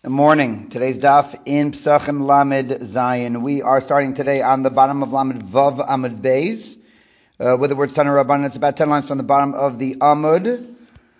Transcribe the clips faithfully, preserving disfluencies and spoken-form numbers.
Morning. Today's daf in Pesachim Lamed Zayin. We are starting today on the bottom of Lamed Vav Amud Beis uh, with the words Tana Rabbanan. It's about ten lines from the bottom of the Amud.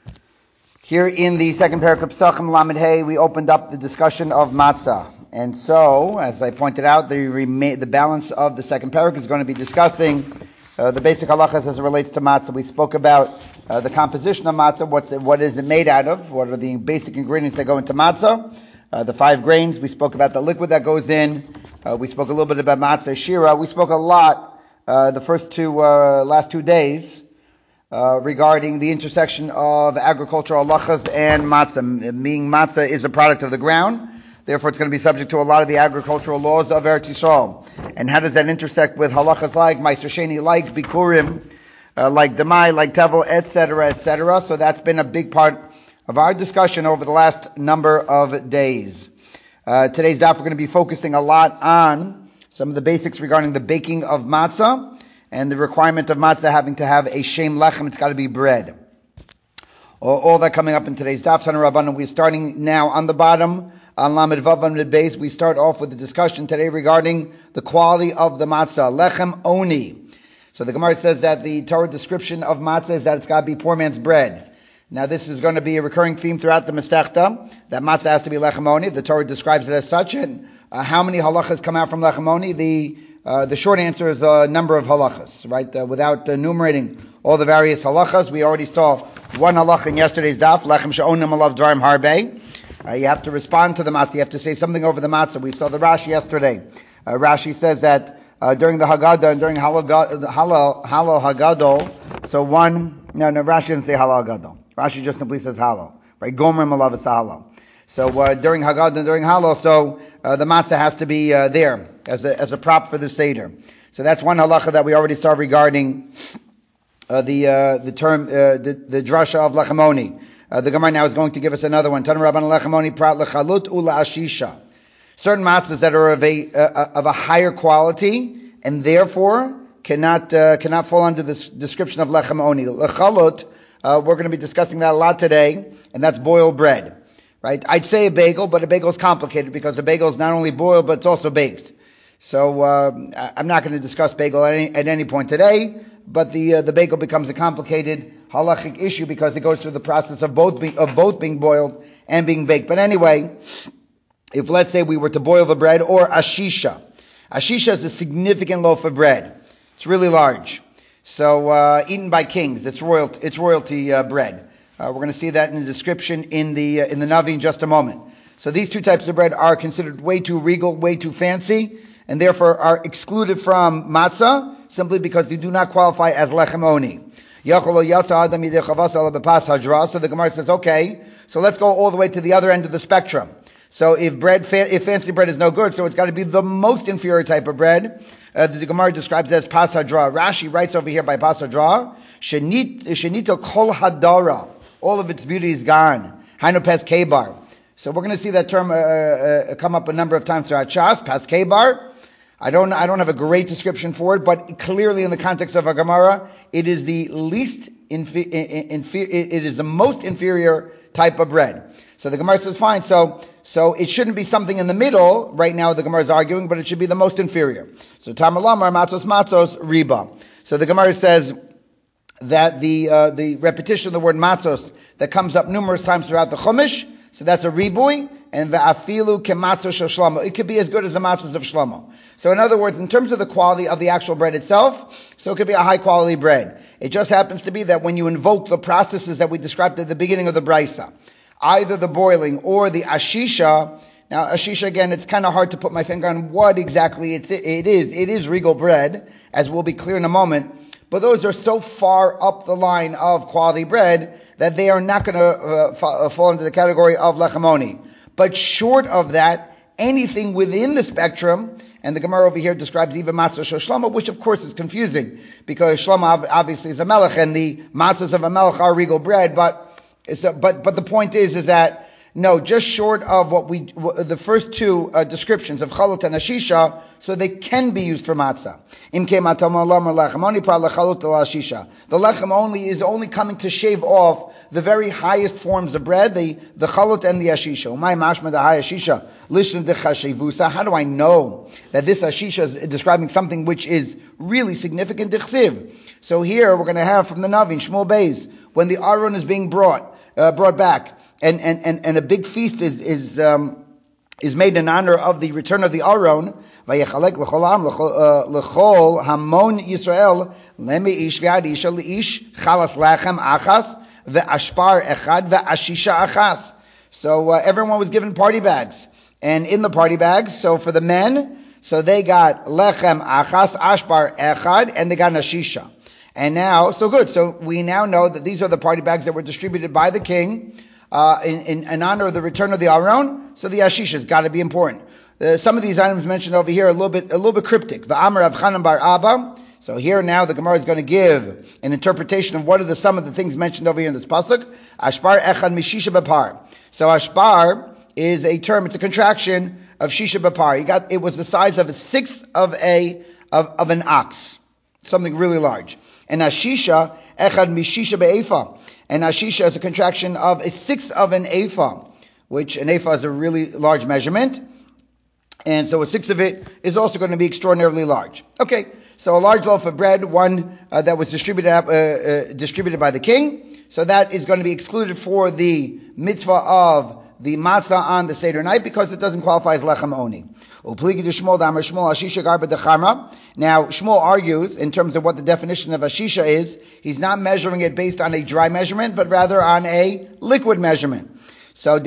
Here in the second parak of Pesachim Lamed Hey, we opened up the discussion of matzah, and so as I pointed out, the rema- the balance of the second parak is going to be discussing uh, the basic halachas as it relates to matzah. We spoke about uh, the composition of matzah, what the, what is it made out of, what are the basic ingredients that go into matzah. Uh, the five grains, we spoke about the liquid that goes in, uh, we spoke a little bit about matzah shira, we spoke a lot uh, the first two, uh, last two days uh, regarding the intersection of agricultural halachas and matzah, meaning matzah is a product of the ground, therefore it's going to be subject to a lot of the agricultural laws of Eretz Yisrael. And how does that intersect with halachas like Meiser Sheni, like Bikurim, uh, like Demai, like Tevel, et cetera, et cetera. So that's been a big part of our discussion over the last number of days. Uh, today's daf, we're going to be focusing a lot on some of the basics regarding the baking of matzah and the requirement of matzah having to have a shem lechem. It's got to be bread. All, all that coming up in today's daf. Tana Rabbanan. We're starting now on the bottom on Lamed Vav Amud Beis. We start off with the discussion today regarding the quality of the matzah, lechem oni. So the Gemara says that the Torah description of matzah is that it's got to be poor man's bread. Now this is going to be a recurring theme throughout the Masechta, that matzah has to be lechem oni. The Torah describes it as such, and uh, how many halachas come out from lechem oni? The uh, the short answer is a number of halachas, right? Uh, without enumerating all the various halachas, we already saw one halacha in yesterday's daf, lechem she'onim alav dvarim harbe. Uh, you have to respond to the matzah, you have to say something over the matzah. We saw the Rashi yesterday. Uh, Rashi says that uh, during the Haggadah and during Halal Halal Haggadol, so one, no, no, Rashi didn't say Halal Haggadol. Rashi just simply says halal, right? Gomer malav is halal. So uh, during Haggadah and during halal, so uh, the matzah has to be uh, there as a as a prop for the seder. So that's one halacha that we already saw regarding uh, the uh, the term uh, the, the drasha of lechem oni. Uh, the Gemara now is going to give us another one. Tana Rabbanan lechem oni prat lechalut ula ashisha. Certain matzahs that are of a uh, of a higher quality and therefore cannot uh, cannot fall under this description of lechem oni. Lechalut. Uh, we're going to be discussing that a lot today, and that's boiled bread, right? I'd say a bagel, but a bagel is complicated because the bagel is not only boiled, but it's also baked. So uh, I'm not going to discuss bagel at any, at any point today, but the uh, the bagel becomes a complicated halachic issue because it goes through the process of both be, of both being boiled and being baked. But anyway, if let's say we were to boil the bread, or ashisha, ashisha is a significant loaf of bread. It's really large. So, uh, eaten by kings, it's royalty, it's royalty, uh, bread. Uh, we're going to see that in the description in the, uh, in the Navi in just a moment. So these two types of bread are considered way too regal, way too fancy, and therefore are excluded from matzah, simply because they do not qualify as lechem oni. So the Gemara says, okay, so let's go all the way to the other end of the spectrum. So if bread, fa- if fancy bread is no good, so it's got to be the most inferior type of bread. Uh, the Gemara describes it as pas hadra. Rashi writes over here by pas hadra, shenito kol hadara. All of its beauty is gone. Hainu pas kebar. So we're going to see that term uh, uh, come up a number of times throughout Shas, pas kebar. I don't, I don't have a great description for it, but clearly in the context of a Gemara, it is the least, infi- infi- it is the most inferior type of bread. So the Gemara says, fine, so So it shouldn't be something in the middle. Right now the Gemara is arguing, but it should be the most inferior. So Tamalamar matzos matzos riba. So the Gemara says that the uh, the repetition of the word matzos that comes up numerous times throughout the Chumash, so that's a ribui, and va'afilu kematzos shel Shlomo. It could be as good as the matzos of Shlomo. So in other words, in terms of the quality of the actual bread itself, so it could be a high quality bread. It just happens to be that when you invoke the processes that we described at the beginning of the Brisa, either the boiling or the ashisha. Now, ashisha, again, it's kind of hard to put my finger on what exactly it's, it is. It is regal bread, as will be clear in a moment. But those are so far up the line of quality bread that they are not going to uh, fa- fall into the category of lechem oni. But short of that, anything within the spectrum, and the Gemara over here describes even matzah shel Shlomo, which of course is confusing, because Shlomo obviously is a melech, and the matzahs of a melech are regal bread, but So, but but the point is is that No, just short of what we, the first two uh, descriptions of chalut and ashisha, so they can be used for matzah. The lechem only is only coming to shave off the very highest forms of bread, the, the chalut and the ashisha. How do I know that this ashisha is describing something which is really significant? So here we're going to have from the Navi, Shmuel Beis, when the Aron is being brought, uh, brought back, and, and, and, and a big feast is, is, um, is made in honor of the return of the Aron. Vayechalek l'chol hamon Yisrael lemi ish v'ad isha leish chalas lachem achas ve'ashpar echad ve'ashisha achas. So uh, everyone was given party bags, and in the party bags, so for the men, so they got lechem achas, ashpar echad, and they got an ashisha. And now, so good. So we now know that these are the party bags that were distributed by the king uh, in, in, in honor of the return of the Aron. So the ashisha's got to be important. Uh, some of these items mentioned over here are a little bit a little bit cryptic. V'amar Rav Chanan bar Abba. So here now the Gemara is going to give an interpretation of what are the some of the things mentioned over here in this pasuk. Ashpar echad mishisha b'par. So ashpar is a term; it's a contraction of shisha b'par. You got it was the size of a sixth of a of, of an ox, something really large. And ashisha, echad mishisha be'efa. And ashisha is a contraction of a sixth of an ephah, which an ephah is a really large measurement. And so a sixth of it is also going to be extraordinarily large. Okay, so a large loaf of bread, one uh, that was distributed uh, uh, distributed by the king. So that is going to be excluded for the mitzvah of the matzah on the Seder night because it doesn't qualify as lechem oni. Now, Shmuel argues in terms of what the definition of ashisha is. He's not measuring it based on a dry measurement, but rather on a liquid measurement. So,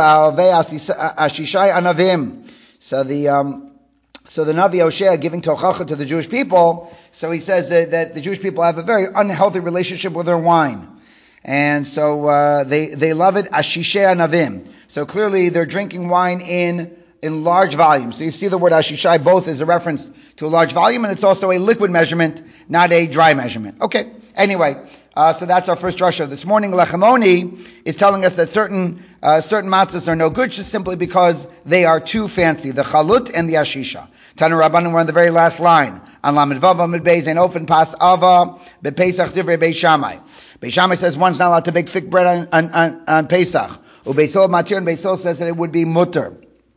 ashisha anavim. So the um, so the Navi Hosea giving tochacha to the Jewish people. So he says that, that the Jewish people have a very unhealthy relationship with their wine, and so uh, they they love it ashisha anavim. So clearly they're drinking wine in. in large volumes. So you see the word ashishai both is a reference to a large volume, and it's also a liquid measurement, not a dry measurement. Okay, anyway, uh, so that's our first drasha this morning. Lechem oni is telling us that certain uh, certain matzahs are no good just simply because they are too fancy, the chalut and the ashisha. Tanu Rabbanan, we're on the very last line. An lamed vav amid beis, an ofen pas ava, bepesach divrei Beis Shammai. Beis Shammai says one's not allowed to bake thick bread on, on, on, on Pesach. Ubeisol matir, and Beisol says that it would be mutter.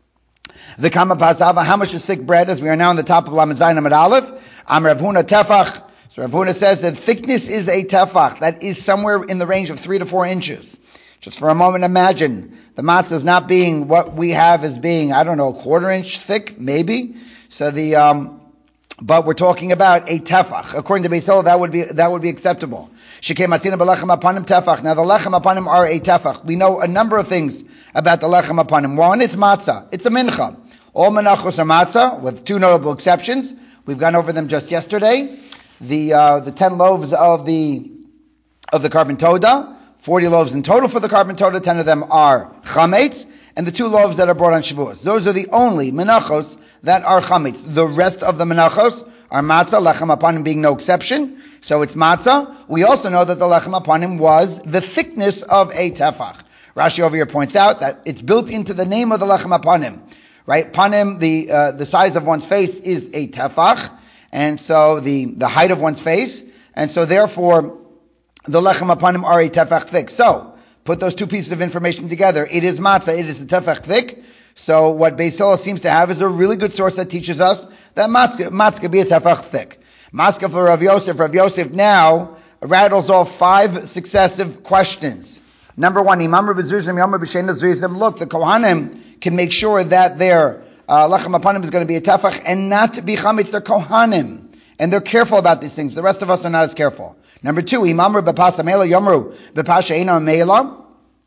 The kama pasava, how much is thick bread? As we are now on the top of Lamed Zayin Amud Aleph. Am Rav Huna tefach. So Rav Huna says that thickness is a tefach. That is somewhere in the range of three to four inches. Just for a moment, imagine the matzah is not being what we have as being, I don't know, a quarter inch thick, maybe. So the, um, but we're talking about a tefach. According to Beisol, that would be that would be acceptable. Shekei matzina belechem apanim tefach. Now the lechem apanim are a tefach. We know a number of things about the lechem apanim. One, it's matzah. It's a mincha. All menachos are matzah, with two notable exceptions. We've gone over them just yesterday. The uh, the ten loaves of the of the carbon toda, forty loaves in total for the carbon toda. Ten of them are chametz, and the two loaves that are brought on Shavuos. Those are the only menachos that are chametz. The rest of the menachos are matzah, lechem apanim being no exception. So it's matzah. We also know that the lechem apanim was the thickness of a tefach. Rashi over here points out that it's built into the name of the lechem apanim. Right, panim, the uh, the size of one's face is a tefach, and so the, the height of one's face, and so therefore the lechem apanim are a tefach thick. So put those two pieces of information together. It is matzah, it is a tefach thick. So what Beis Hillel seems to have is a really good source that teaches us that matzah, matzah could be a tefach thick. Matzah for Rav Yosef. Rav Yosef now rattles off five successive questions. Number one, Imam Rabbi Zuzim, Yom Rabbi Shein Zuzim. Look, the Kohanim can make sure that their uh, lechem apanim is going to be a tefach and not be chametz. They're Kohanim, and they're careful about these things. The rest of us are not as careful. Number two, Imam Rabbi Pasa Mela Yomru Bepasha Eina Mela.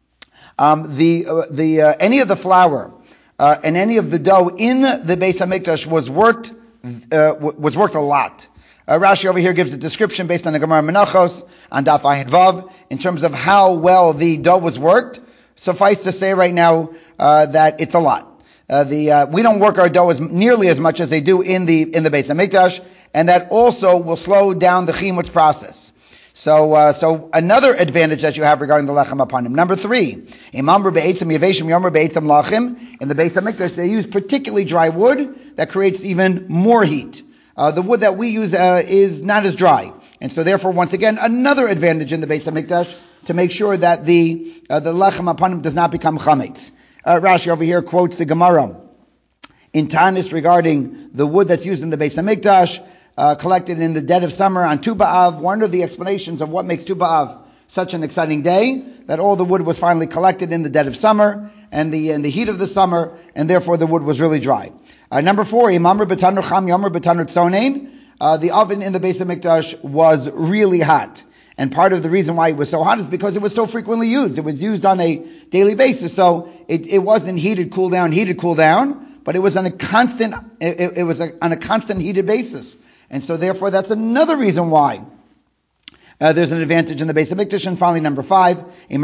Um, the uh, the uh, any of the flour uh, and any of the dough in the Beis Hamikdash was worked uh, was worked a lot. Uh, Rashi over here gives a description based on the Gemara Menachos on Daf Ayin Vav in terms of how well the dough was worked. Suffice to say right now uh, that it's a lot. Uh, the uh, we don't work our dough as nearly as much as they do in the in the Beis Hamikdash, and that also will slow down the chimutz process. So, uh, so another advantage that you have regarding the lechem upon him. Number three, imamru be'etzem yeveshim yomru be'etzem lachim. In the Beis Hamikdash, they use particularly dry wood that creates even more heat. Uh, the wood that we use uh, is not as dry, and so therefore, once again, another advantage in the Beis Hamikdash to make sure that the uh, the lechem upon him does not become chametz. Uh, Rashi over here quotes the Gemara in Tanis regarding the wood that's used in the Beis Hamikdash. Uh, collected in the dead of summer on Tu B'Av. One of the explanations of what makes Tu B'Av such an exciting day, that all the wood was finally collected in the dead of summer and the in the heat of the summer, and therefore the wood was really dry. Uh, number four, Imamr B'Tanur Cham Yamr B'Tanur Tzonein. Uh, the oven in the Beis Hamikdash was really hot. And part of the reason why it was so hot is because it was so frequently used. It was used on a daily basis. So it, it wasn't heated, cool down, heated, cool down, but it was on a constant, it, it was a, on a constant heated basis. And so therefore that's another reason why uh, there's an advantage in the Beis Hamikdash. And finally, number five, in the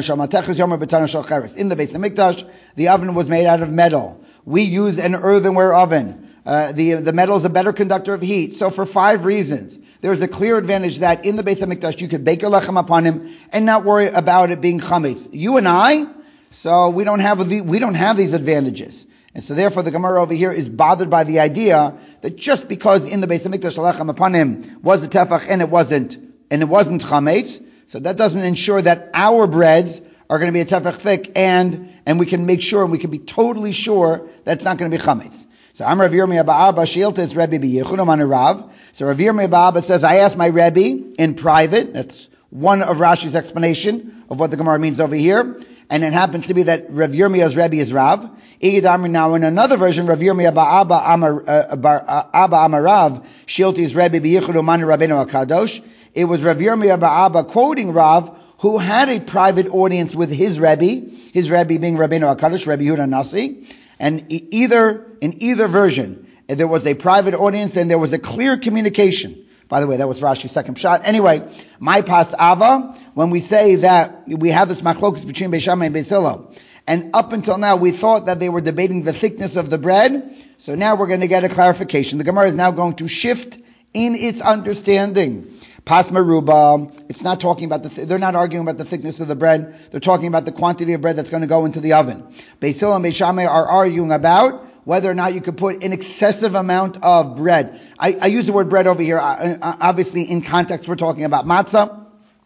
Beis Hamikdash, the oven was made out of metal. We use an earthenware oven. Uh, the the metal is a better conductor of heat. So for five reasons, there's a clear advantage that in the Beis Hamikdash you could bake your lechem upon him and not worry about it being chametz. You and I, so we don't have the, we don't have these advantages. And so therefore the Gemara over here is bothered by the idea that just because in the Beis Hamikdash lechem upon him was a tefach and it wasn't, and it wasn't chametz, so that doesn't ensure that our breads are going to be a tefach thick and, and we can make sure, and we can be totally sure that it's not going to be chametz. So I'm Rav Yirmiyah Ba'aba Shielta is Rebbe B'Yechudam on Rav. So Rav Yirmiyah Ba'aba says, I asked my Rebbe in private. That's one of Rashi's explanation of what the Gemara means over here. And it happens to be that Rav Yirmiyah's Rebbe is Rav. Now in another version, Rav Yirmiyah Ba'aba Amar Abba Amarav Shielta is Rebbe B'Yechudam on Rabbeinu HaKadosh. It was Rav Yirmiyah Ba'aba quoting Rav, who had a private audience with his Rebbe, his Rebbe being Rabbeinu HaKadosh, Rebbe Yehuda Nasi. And either, in either version, there was a private audience and there was a clear communication. By the way, that was Rashi's second shot. Anyway, my pas ava, when we say that we have this machlokus between Beis Shammai and Beis Hillel, and up until now we thought that they were debating the thickness of the bread, so now we're going to get a clarification. The Gemara is now going to shift in its understanding. Pas meruba, it's not talking about the, th- they're not arguing about the thickness of the bread, they're talking about the quantity of bread that's going to go into the oven. Beis Hillel and Beis Shammai are arguing about whether or not you could put an excessive amount of bread. I, I use the word bread over here, uh, obviously in context we're talking about matzah,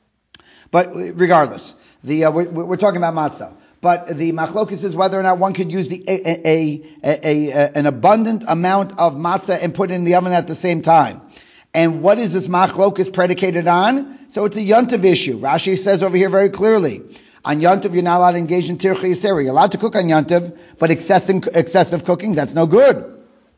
but regardless, the uh, we're, we're talking about matzah. But the machlokes is whether or not one could use the a, a, a, a, an abundant amount of matzah and put it in the oven at the same time. And what is this machlokes predicated on? So it's a yontiv issue. Rashi says over here very clearly, on yontiv you're not allowed to engage in tircha yisera. You're allowed to cook on yontiv, but excessive, excessive cooking, that's no good.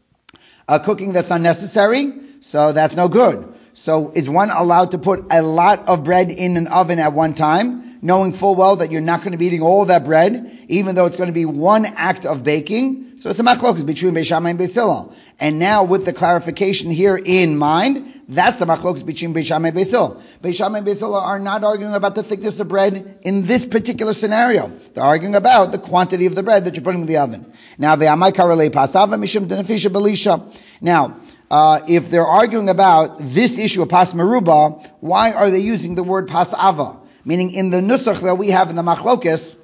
Uh, cooking that's unnecessary, so that's no good. So is one allowed to put a lot of bread in an oven at one time, knowing full well that you're not going to be eating all of that bread, even though it's going to be one act of baking? So it's a machlokas between Beis Shammai and Beis Hillel. And now with the clarification here in mind, that's the machlokas between Beis Shammai and Beis Hillel. Beis Shammai and Beis Hillel are not arguing about the thickness of bread in this particular scenario. They're arguing about the quantity of the bread that you're putting in the oven. Now, ve'amai karalei pasava mishum denefisha belisha. Now, uh, if they're arguing about this issue of pas meruba, why are they using the word pasava? Meaning in the nusach that we have in the machlokas,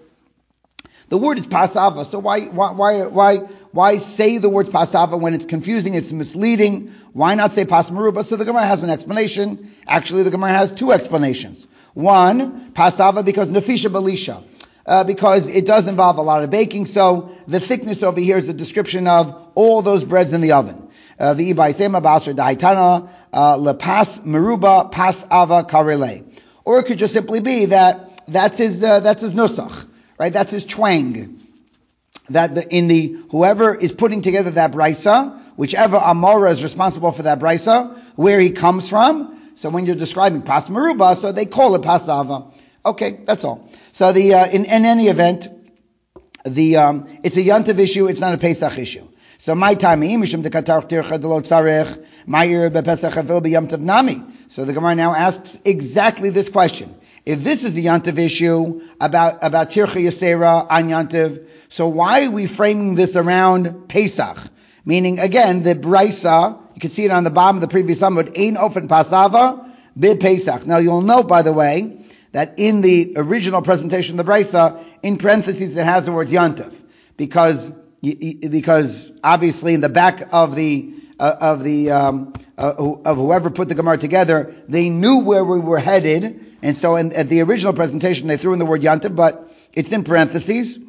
the word is pasava. So why, why, why, why, why say the word pasava when it's confusing, it's misleading? Why not say pas meruba? So the Gemara has an explanation. Actually, the Gemara has two explanations. One, pasava because nefisha belisha. Uh, because it does involve a lot of baking, so the thickness over here is a description of all those breads in the oven. V'i ba'isema ba'asr da'itana lepas meruba pas ava karele. Or it could just simply be that that's his uh, that's his nusach, right? That's his twang. That the, in the whoever is putting together that brisa, whichever amora is responsible for that brisa, where he comes from. So when you're describing pas meruba, so they call it pas ava. Okay, that's all. So the uh, in, in any event, the um, it's a yontiv issue. It's not a Pesach issue. So my time mishum dekatar tircha delot tzarech ma'ir bepesach avil b'yomtiv nami. So the Gemara now asks exactly this question. If this is a yontiv issue about about tircha yasera on yontiv, so why are we framing this around Pesach? Meaning again, the brisa, you can see it on the bottom of the previous amud, ein ofen pasava Pesach. Now you'll note, by the way, that in the original presentation of the Brisa, in parentheses it has the word Yantav, because because obviously in the back of the uh, of the um, uh, of whoever put the Gemara together, they knew where we were headed, and so in, at the original presentation they threw in the word Yantav, but it's in parentheses,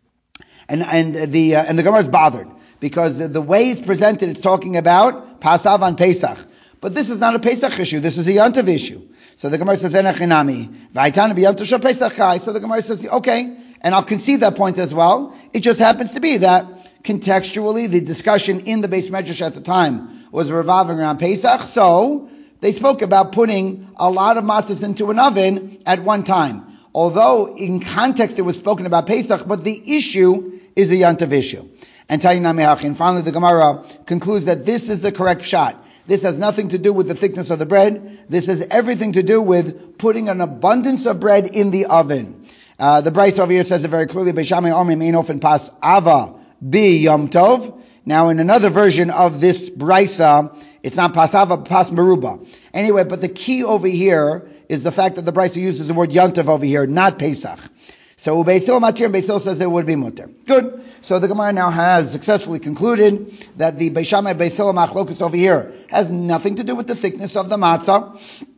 and and the uh, and the Gemara is bothered because the, the way it's presented, it's talking about Pasav on Pesach, but this is not a Pesach issue. This is a Yantav issue. So the Gemara says, "Enachinami v'aytana b'Yantav shel Pesach kai." So the Gemara says, "Okay." And I'll concede that point as well. It just happens to be that contextually the discussion in the Beis Medrash at the time was revolving around Pesach. So they spoke about putting a lot of matzahs into an oven at one time. Although in context it was spoken about Pesach, but the issue is a Yantav issue. And finally the Gemara concludes that this is the correct shot. This has nothing to do with the thickness of the bread. This has everything to do with putting an abundance of bread in the oven. Uh, the Bryce over here says it very clearly. Beishamai Omrim ein ofen pas ava bi Yom Tov. Now, in another version of this Brisa, it's not pas ava, pas meruba. Anyway, but the key over here is the fact that the Brisa uses the word Yom Tov over here, not Pesach. So Beisil matir, Beisil says it would be mutter. Good. So the Gemara now has successfully concluded that the Beishamai Beisil machlokus over here has nothing to do with the thickness of the matzah.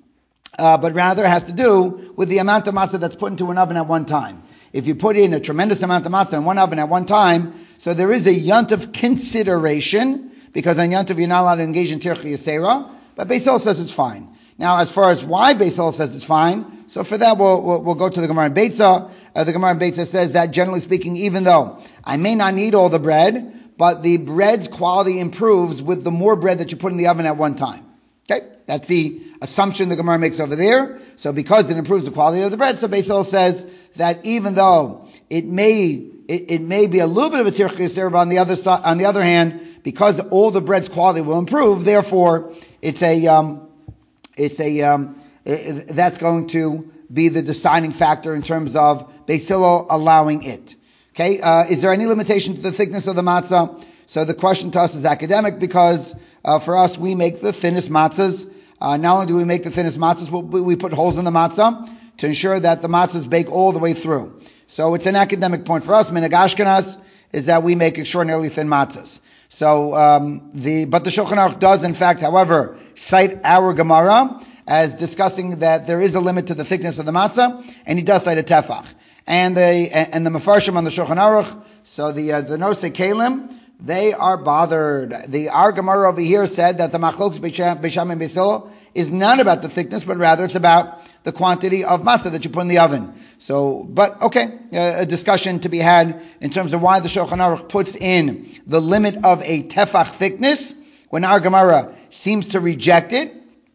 Uh, but rather has to do with the amount of matzah that's put into an oven at one time. If you put in a tremendous amount of matzah in one oven at one time, so there is a Yantav consideration, because on Yantav you're not allowed to engage in Tircha Yisera, but Beis Hillel says it's fine. Now, as far as why Beis Hillel says it's fine, so for that we'll, we'll, we'll go to the Gemara in Beitza. Uh, the Gemara in Beitza says that generally speaking, even though I may not need all the bread, but the bread's quality improves with the more bread that you put in the oven at one time. Okay? That's the assumption the Gemara makes over there. So because it improves the quality of the bread, so Beis Hillel says that even though it may it, it may be a little bit of a tircha yisera, but on the other side, on the other hand, because all the bread's quality will improve, therefore it's a um, it's a um, it, that's going to be the deciding factor in terms of Beis Hillel allowing it. Okay, uh, is there any limitation to the thickness of the matzah? So the question to us is academic, because uh, for us we make the thinnest matzahs. Uh, not only do we make the thinnest matzahs, we, we put holes in the matzah to ensure that the matzahs bake all the way through. So it's an academic point for us. Minhag Ashkenaz is that we make extraordinarily thin matzahs. So um, the but the Shulchan Aruch does, in fact, however, cite our Gemara as discussing that there is a limit to the thickness of the matzah, and he does cite a tefach. And the and the Mefarshim on the Shulchan Aruch, so the uh, the Nosei Kalim, they are bothered. The our Gemara over here said that the Machlokes Beisham and Beis Hillel is not about the thickness, but rather it's about the quantity of matzah that you put in the oven. So, but okay, uh, a discussion to be had in terms of why the Shulchan Aruch puts in the limit of a tefach thickness when our Gemara seems to reject it.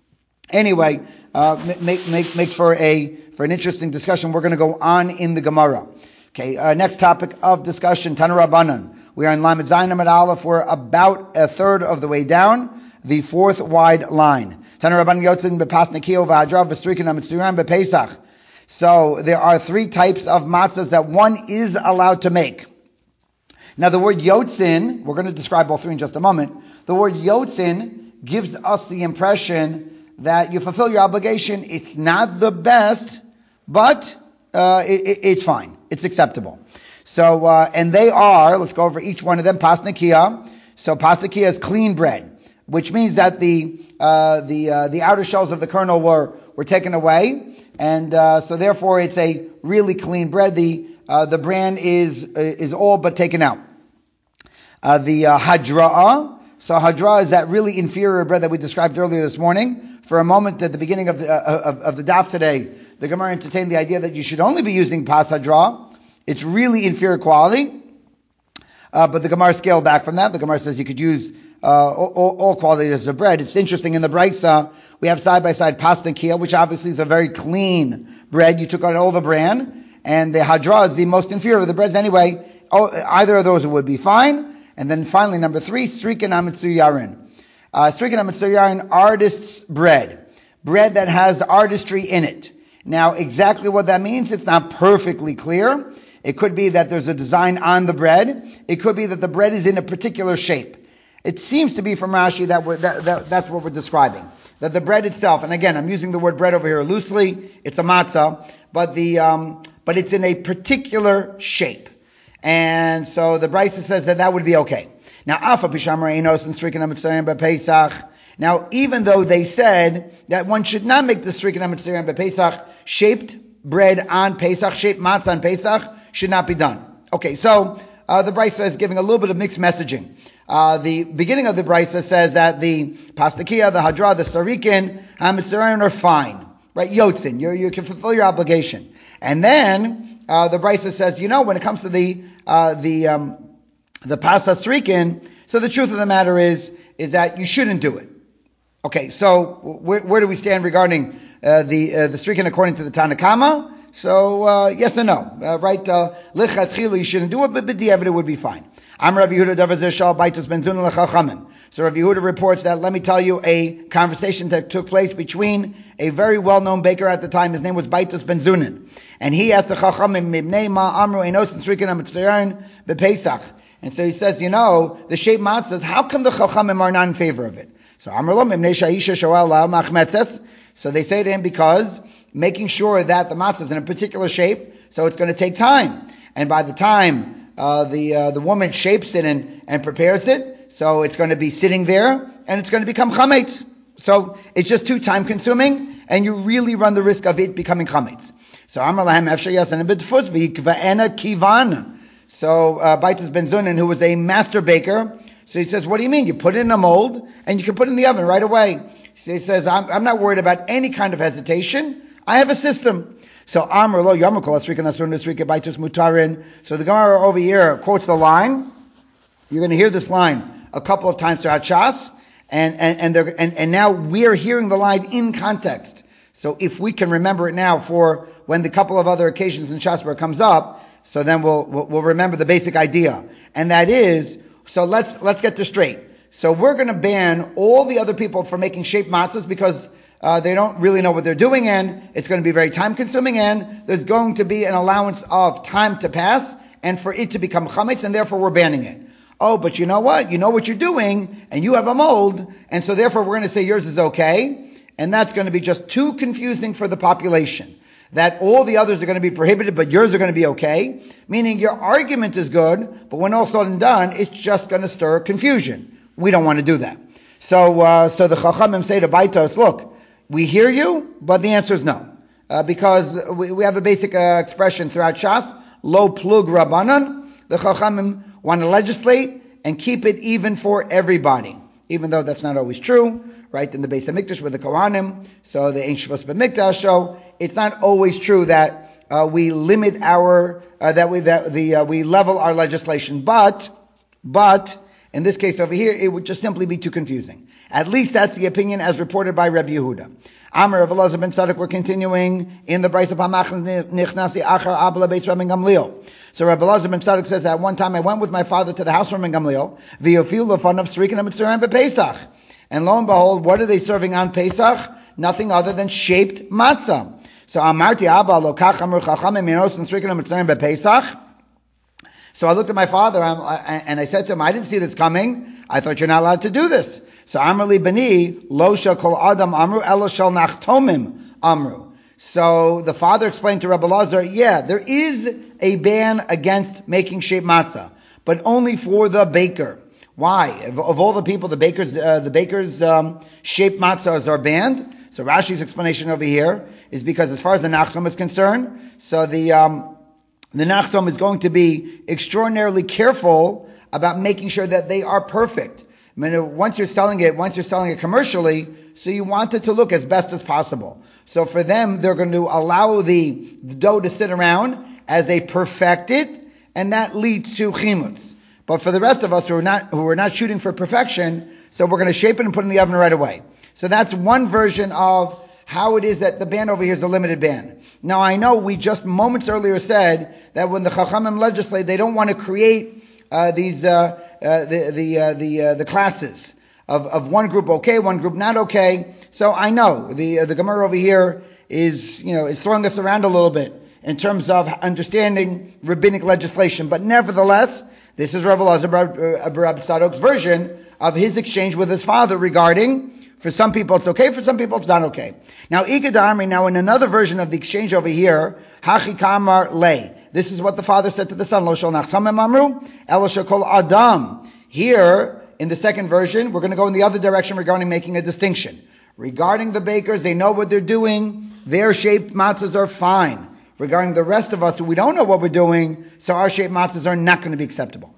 Anyway, uh, make, make, makes for a for an interesting discussion. We're going to go on in the Gemara. Okay, uh, next topic of discussion, Tana Rabbanan. We are in Lamed Zayin Amud Aleph. We're about a third of the way down, the fourth wide line. Tana Rabbanan Yotzin bepas Nikio v'Hadrav v'Strikin Amitzuran bePesach. So there are three types of matzahs that one is allowed to make. Now the word Yotzin, we're going to describe all three in just a moment. The word Yotzin gives us the impression that you fulfill your obligation. It's not the best, but uh, it, it, it's fine. It's acceptable. So, uh, and they are, let's go over each one of them, pasnikia. So pasnikia is clean bread, which means that the uh, the uh, the outer shells of the kernel were, were taken away, and uh, so therefore it's a really clean bread. The uh, the bran is uh, is all but taken out. Uh, the uh, hadra'ah, so hadra'ah is that really inferior bread that we described earlier this morning. For a moment at the beginning of the, uh, of, of the daf today, the Gemara entertained the idea that you should only be using pas hadra'ah. It's really inferior quality, uh, but the Gemara scaled back from that. The Gemara says you could use uh, all, all, all qualities of bread. It's interesting, in the Brisa, we have side by side pasnikia, which obviously is a very clean bread. You took out all the bran, and the hadra is the most inferior of the breads anyway. Oh, either of those would be fine. And then finally, number three, strikin amitzu yarin. Uh, strikin amitzu yarin, artist's bread. Bread that has artistry in it. Now, exactly what that means, it's not perfectly clear. It could be that there's a design on the bread. It could be that the bread is in a particular shape. It seems to be from Rashi that, we're, that, that that's what we're describing. that the bread itself, and again, I'm using the word bread over here loosely, it's a matzah, but the um, but it's in a particular shape. And so the Brisa says that that would be okay. Now, Afa Pishamar Einos and Srikin HaMitzrayim BePesach. Now, even though they said that one should not make the Srikin HaMitzrayim BePesach, shaped bread on Pesach, shaped matzah on Pesach, should not be done. Okay, so uh, the Brisa is giving a little bit of mixed messaging. Uh, the beginning of the Brisa says that the Pastakia, the Hadra, the Sarikin, HaMitzrayim are fine. Right? Yotzin, you you can fulfill your obligation. And then uh, the Brisa says, you know, when it comes to the uh, the um, the Pasas Srikin, so the truth of the matter is is that you shouldn't do it. Okay, so where, where do we stand regarding uh, the uh, the Srikin according to the Tanakama? So uh, yes and no, uh, right? Lichatchila, uh, you shouldn't do it, but b'diavad it would be fine. I'm Rabbi Yehuda Davar Zeshal Baitos Ben Zunin L'Chachamim. So Rabbi Yehuda reports that, let me tell you, a conversation that took place between a very well-known baker at the time. His name was Baitos Ben Zunin, and he asked the Chachamim, Mibnei Ma Amru Einos and Srikin HaMitzrayim BePesach. And so he says, you know, the shaped matzahs, how come the Chachamim are not in favor of it? So Amar Lo Mibnei Sha'isha Shoel La Machmetzes. So they say to him, because making sure that the matzah is in a particular shape, so it's going to take time. And by the time uh, the uh, the woman shapes it and, and prepares it, so it's going to be sitting there, and it's going to become chametz. So it's just too time consuming, and you really run the risk of it becoming chametz. So Amar Lahem Efshar Yasan B'Tfus V'Yikva'ena Kivan. So uh, Baitos Ben Zunin, who was a master baker, so he says, what do you mean? You put it in a mold, and you can put it in the oven right away. So he says, I'm, I'm not worried about any kind of hesitation. I have a system. So Amr Lo Yom Kol Asrikan Asrun Asrika Baitos Mutarin. So the Gemara over here quotes the line. You're going to hear this line a couple of times throughout Shas, and and and, they're, and and now we're hearing the line in context. So if we can remember it now for when the couple of other occasions in Shas where it comes up, so then we'll, we'll we'll remember the basic idea, and that is, so let's let's get this straight. So we're going to ban all the other people from making shaped matzahs because Uh, they don't really know what they're doing, and it's going to be very time consuming, and there's going to be an allowance of time to pass and for it to become chametz, and therefore we're banning it. Oh, but you know what? You know what you're doing, and you have a mold, and so therefore we're going to say yours is okay, and that's going to be just too confusing for the population. That all the others are going to be prohibited, but yours are going to be okay, meaning your argument is good, but when all said and done, it's just going to stir confusion. We don't want to do that. So, uh, so the Chachamim say to Baitos, look, we hear you, but the answer is no. Uh, because we, we have a basic uh, expression throughout Shas, lo plug rabbanan. The Chachamim want to legislate and keep it even for everybody. Even though that's not always true, right? In the Beis HaMikdash with the Kohanim, so the Ein Shvus B'Mikdash, so it's not always true that uh, we limit our, uh, that we, that the, uh, we level our legislation. But, but, in this case over here, it would just simply be too confusing. At least that's the opinion as reported by Rabbi Yehuda. Amar of Elazar ben Tzadok, we're continuing in the Brisa Pamach Nichnasi Achar Abla Beis Rabbi Gamliel. So Rabbi Elazar ben Tzadok says that one time I went with my father to the house of Rabbi Gamliel, V'yofil Lefanav Srikin HaMitzrayim BePesach. And lo and behold, what are they serving on Pesach? Nothing other than shaped matzah. So Amarti Abba Lokach Amar Chachamim Minos and Srikin HaMitzrayim BePesach. So I looked at my father and I said to him, I didn't see this coming. I thought you're not allowed to do this. So Amrli Bani, Lo Shal Kol Adam Amru, Elo Shal Nachtomim Amru. So the father explained to Rabbi Elazar, yeah, there is a ban against making shaped matzah, but only for the baker. Why? Of, of all the people, the bakers, uh, the bakers um, shaped matzahs are banned. So Rashi's explanation over here is because as far as the Nachtom is concerned, so the um, the Nachtom is going to be extraordinarily careful about making sure that they are perfect. I mean, once you're selling it, once you're selling it commercially, so you want it to look as best as possible. So for them, they're going to allow the, the dough to sit around as they perfect it, and that leads to chimutz. But for the rest of us who are not who are not shooting for perfection, so we're going to shape it and put it in the oven right away. So that's one version of how it is that the ban over here is a limited ban. Now I know we just moments earlier said that when the Chachamim legislate, they don't want to create uh, these. Uh, Uh, the the uh, the uh, the classes of, of one group okay, one group not okay. So I know the uh, the Gemara over here is you know is throwing us around a little bit in terms of understanding rabbinic legislation, but nevertheless, this is Rabbi Elazar Bar Tzadok's version of his exchange with his father regarding For some people it's okay, for some people it's not okay. Now, Ikadamri, now in another version of the exchange over here, Hachi Kamar Le. This is what the father said to the son, Lo shel nachamem amru, elo shel kol adam. Here, in the second version, we're going to go in the other direction regarding making a distinction. Regarding the bakers, they know what they're doing. Their shaped matzahs are fine. Regarding the rest of us, we don't know what we're doing, so our shaped matzahs are not going to be acceptable.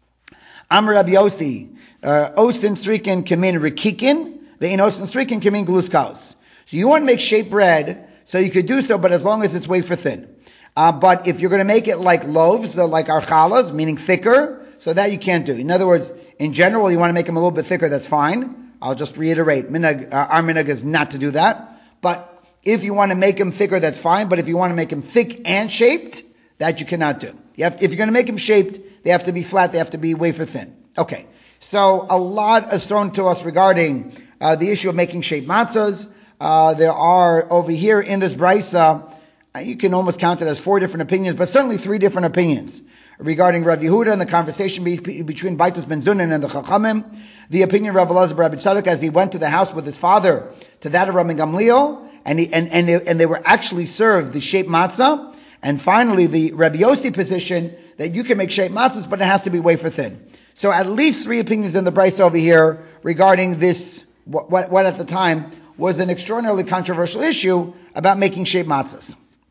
Amr Rabbi Yossi, Osin Srikin Kamin Rikikin, the in Osin Srikin Kamin Gluskaus. So you want to make shaped bread, so you could do so, but as long as it's wafer thin. Uh, but if you're going to make it like loaves, uh, like our chalas, meaning thicker, so that you can't do. In other words, in general, you want to make them a little bit thicker, that's fine. I'll just reiterate, minhag, uh, our minhag is not to do that. But if you want to make them thicker, that's fine. But if you want to make them thick and shaped, that you cannot do. You have, if you're going to make them shaped, they have to be flat, they have to be wafer thin. Okay, so a lot is thrown to us regarding uh, the issue of making shaped matzahs. Uh, there are, over here in this brisa, uh, you can almost count it as four different opinions, but certainly three different opinions regarding Rav Yehuda and the conversation be- between Baitus ben Zunin and the Chachamim, the opinion of Rav Elazar ben Rabbi Tzadok as he went to the house with his father, to that of Rabbi Gamliel, and, he, and, and, they, and they were actually served the shaped matzah, and finally the Rabbi Yossi position that you can make shaped matzahs, but it has to be wafer thin. So at least three opinions in the brisa over here regarding this, what, what, what at the time was an extraordinarily controversial issue about making shaped matzahs.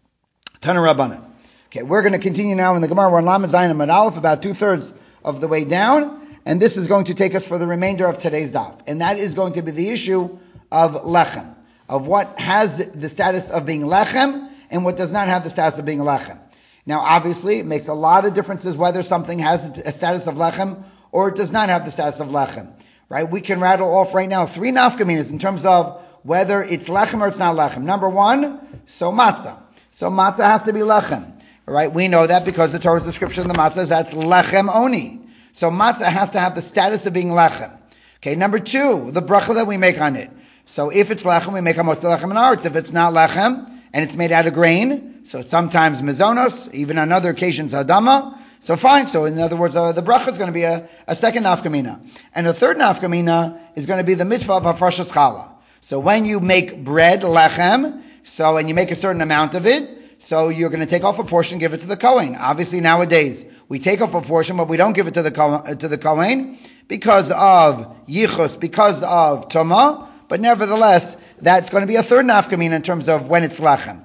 Tana Rabbanan. Okay, we're going to continue now in the Gemara. We're on Lamed Zayin and Mad Aleph, about two-thirds of the way down, and this is going to take us for the remainder of today's daf. And that is going to be the issue of lechem, of what has the status of being lechem and what does not have the status of being lechem. Now, obviously, it makes a lot of differences whether something has a status of lechem or it does not have the status of lechem. Right? We can rattle off right now three nafkaminas in terms of whether it's lechem or it's not lechem. Number one, so matzah. So matzah has to be lechem. Right? We know that because the Torah's description of the matzah is that's lechem oni. So matzah has to have the status of being lechem. Okay, number two, the bracha that we make on it. So if it's lechem, we make a motzah lechem in aretz. If it's not lechem, and it's made out of grain, so sometimes mezonos, even on other occasions adama, so fine. So in other words, uh, the bracha is going to be a, a second nafkamina. And a third nafkamina is going to be the mitzvah of hafrashas challah. So when you make bread, lechem, so, and you make a certain amount of it, so you're going to take off a portion and give it to the Kohen. Obviously nowadays, we take off a portion, but we don't give it to the Kohen, to the Kohen because of yichus, because of Tumah, but nevertheless, that's going to be a third nafkamina in terms of when it's lechem.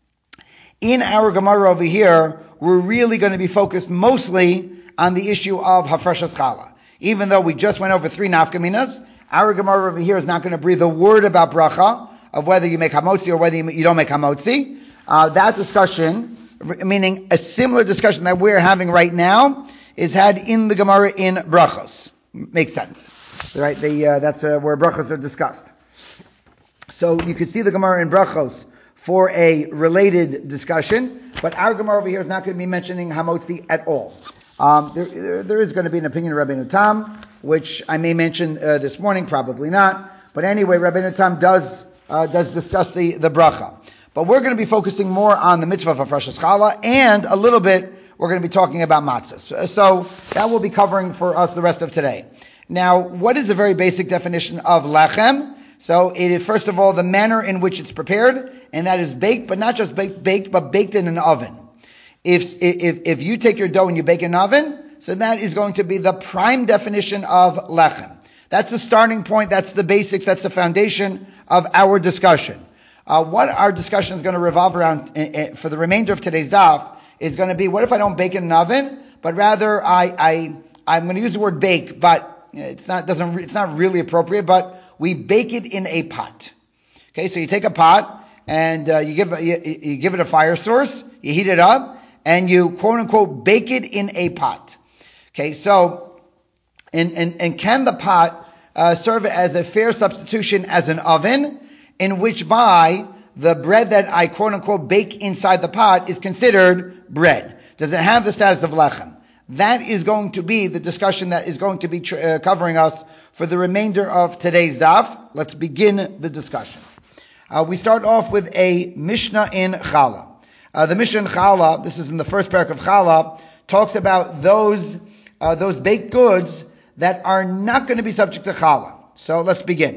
In our Gemara over here, we're really going to be focused mostly on the issue of hafrashas challah. Even though we just went over three nafkaminas, our Gemara over here is not going to breathe a word about bracha, of whether you make hamotzi or whether you don't make hamotzi. Uh, that discussion, meaning a similar discussion that we're having right now, is had in the Gemara in brachos. Makes sense, right? The, uh, that's uh, where brachos are discussed. So you could see the Gemara in brachos for a related discussion, but our Gemara over here is not going to be mentioning hamotzi at all. Um, there, there, there is going to be an opinion of Rabbeinu Tam, which I may mention uh, this morning, probably not. But anyway, Rabbeinu Tam does uh, does discuss the, the bracha. But we're going to be focusing more on the mitzvah of hafrashas challah, and a little bit we're going to be talking about matzahs. So that will be covering for us the rest of today. Now, what is the very basic definition of lechem? So it is, first of all, the manner in which it's prepared, and that is baked, but not just baked, baked but baked in an oven. If, if, if you take your dough and you bake in an oven, so that is going to be the prime definition of lechem. That's the starting point, that's the basics, that's the foundation of our discussion. Uh, what our discussion is going to revolve around uh, uh, for the remainder of today's daf is going to be, what if I don't bake in an oven, but rather I, I, I'm going to use the word bake, but it's not, doesn't, it's not really appropriate, but we bake it in a pot. Okay, so you take a pot and uh, you give you, you give it a fire source, you heat it up, and you quote unquote bake it in a pot. Okay, so and and, and can the pot uh, serve as a fair substitution as an oven, in which by the bread that I quote unquote bake inside the pot is considered bread? Does it have the status of lechem? That is going to be the discussion that is going to be tr- uh, covering us for the remainder of today's daf. Let's begin the discussion. Uh, we start off with a Mishnah in Challah. Uh, the Mishnah in Challah, this is in the first parak of Challah, talks about those uh, those baked goods that are not going to be subject to Challah. So let's begin.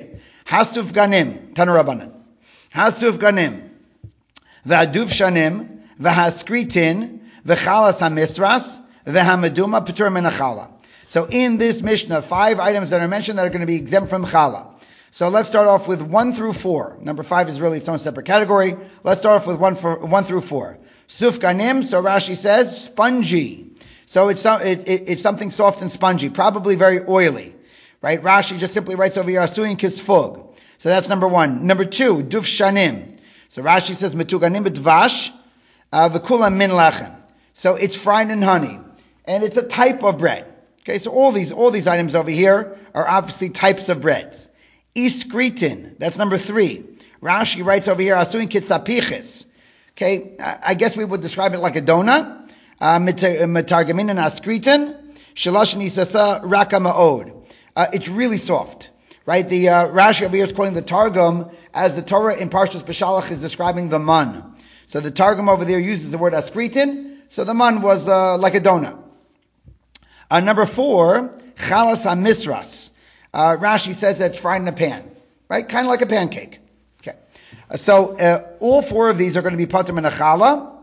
Hasuf ganim, Tanurabanan. Hasuf ganim, v'aduv shanim, v'haskritin, v'chalas hamisras, v'hamaduma p'tur min hachala. So in this Mishnah, five items that are mentioned that are going to be exempt from chala. So let's start off with one through four. Number five is really its own separate category. Let's start off with one for one through four. Suf ganim, so Rashi says, spongy. So it's it, it, it's something soft and spongy, probably very oily, right? Rashi just simply writes over here, asuin kisfug. So that's number one. Number two, duf shanim. So Rashi says, metuganim b'dvash, v'kulam min lachem. So it's fried in honey, and it's a type of bread. Okay, so all these all these items over here are obviously types of breads. Iskritin, that's number three. Rashi writes over here, asuin kitzapiches. Okay, I guess we would describe it like a donut. Metargamin and askritin, shalosh nisasa raka ma'od. It's really soft, right? The uh, Rashi over here is quoting the Targum as the Torah in Parshas Beshalach is describing the man. So the Targum over there uses the word askritin. So the man was uh, like a donut. Uh, number four, chalas hamisras. Uh, Rashi says that it's fried in a pan, right? Kind of like a pancake. Okay. Uh, so, uh, all four of these are going to be patur min chala.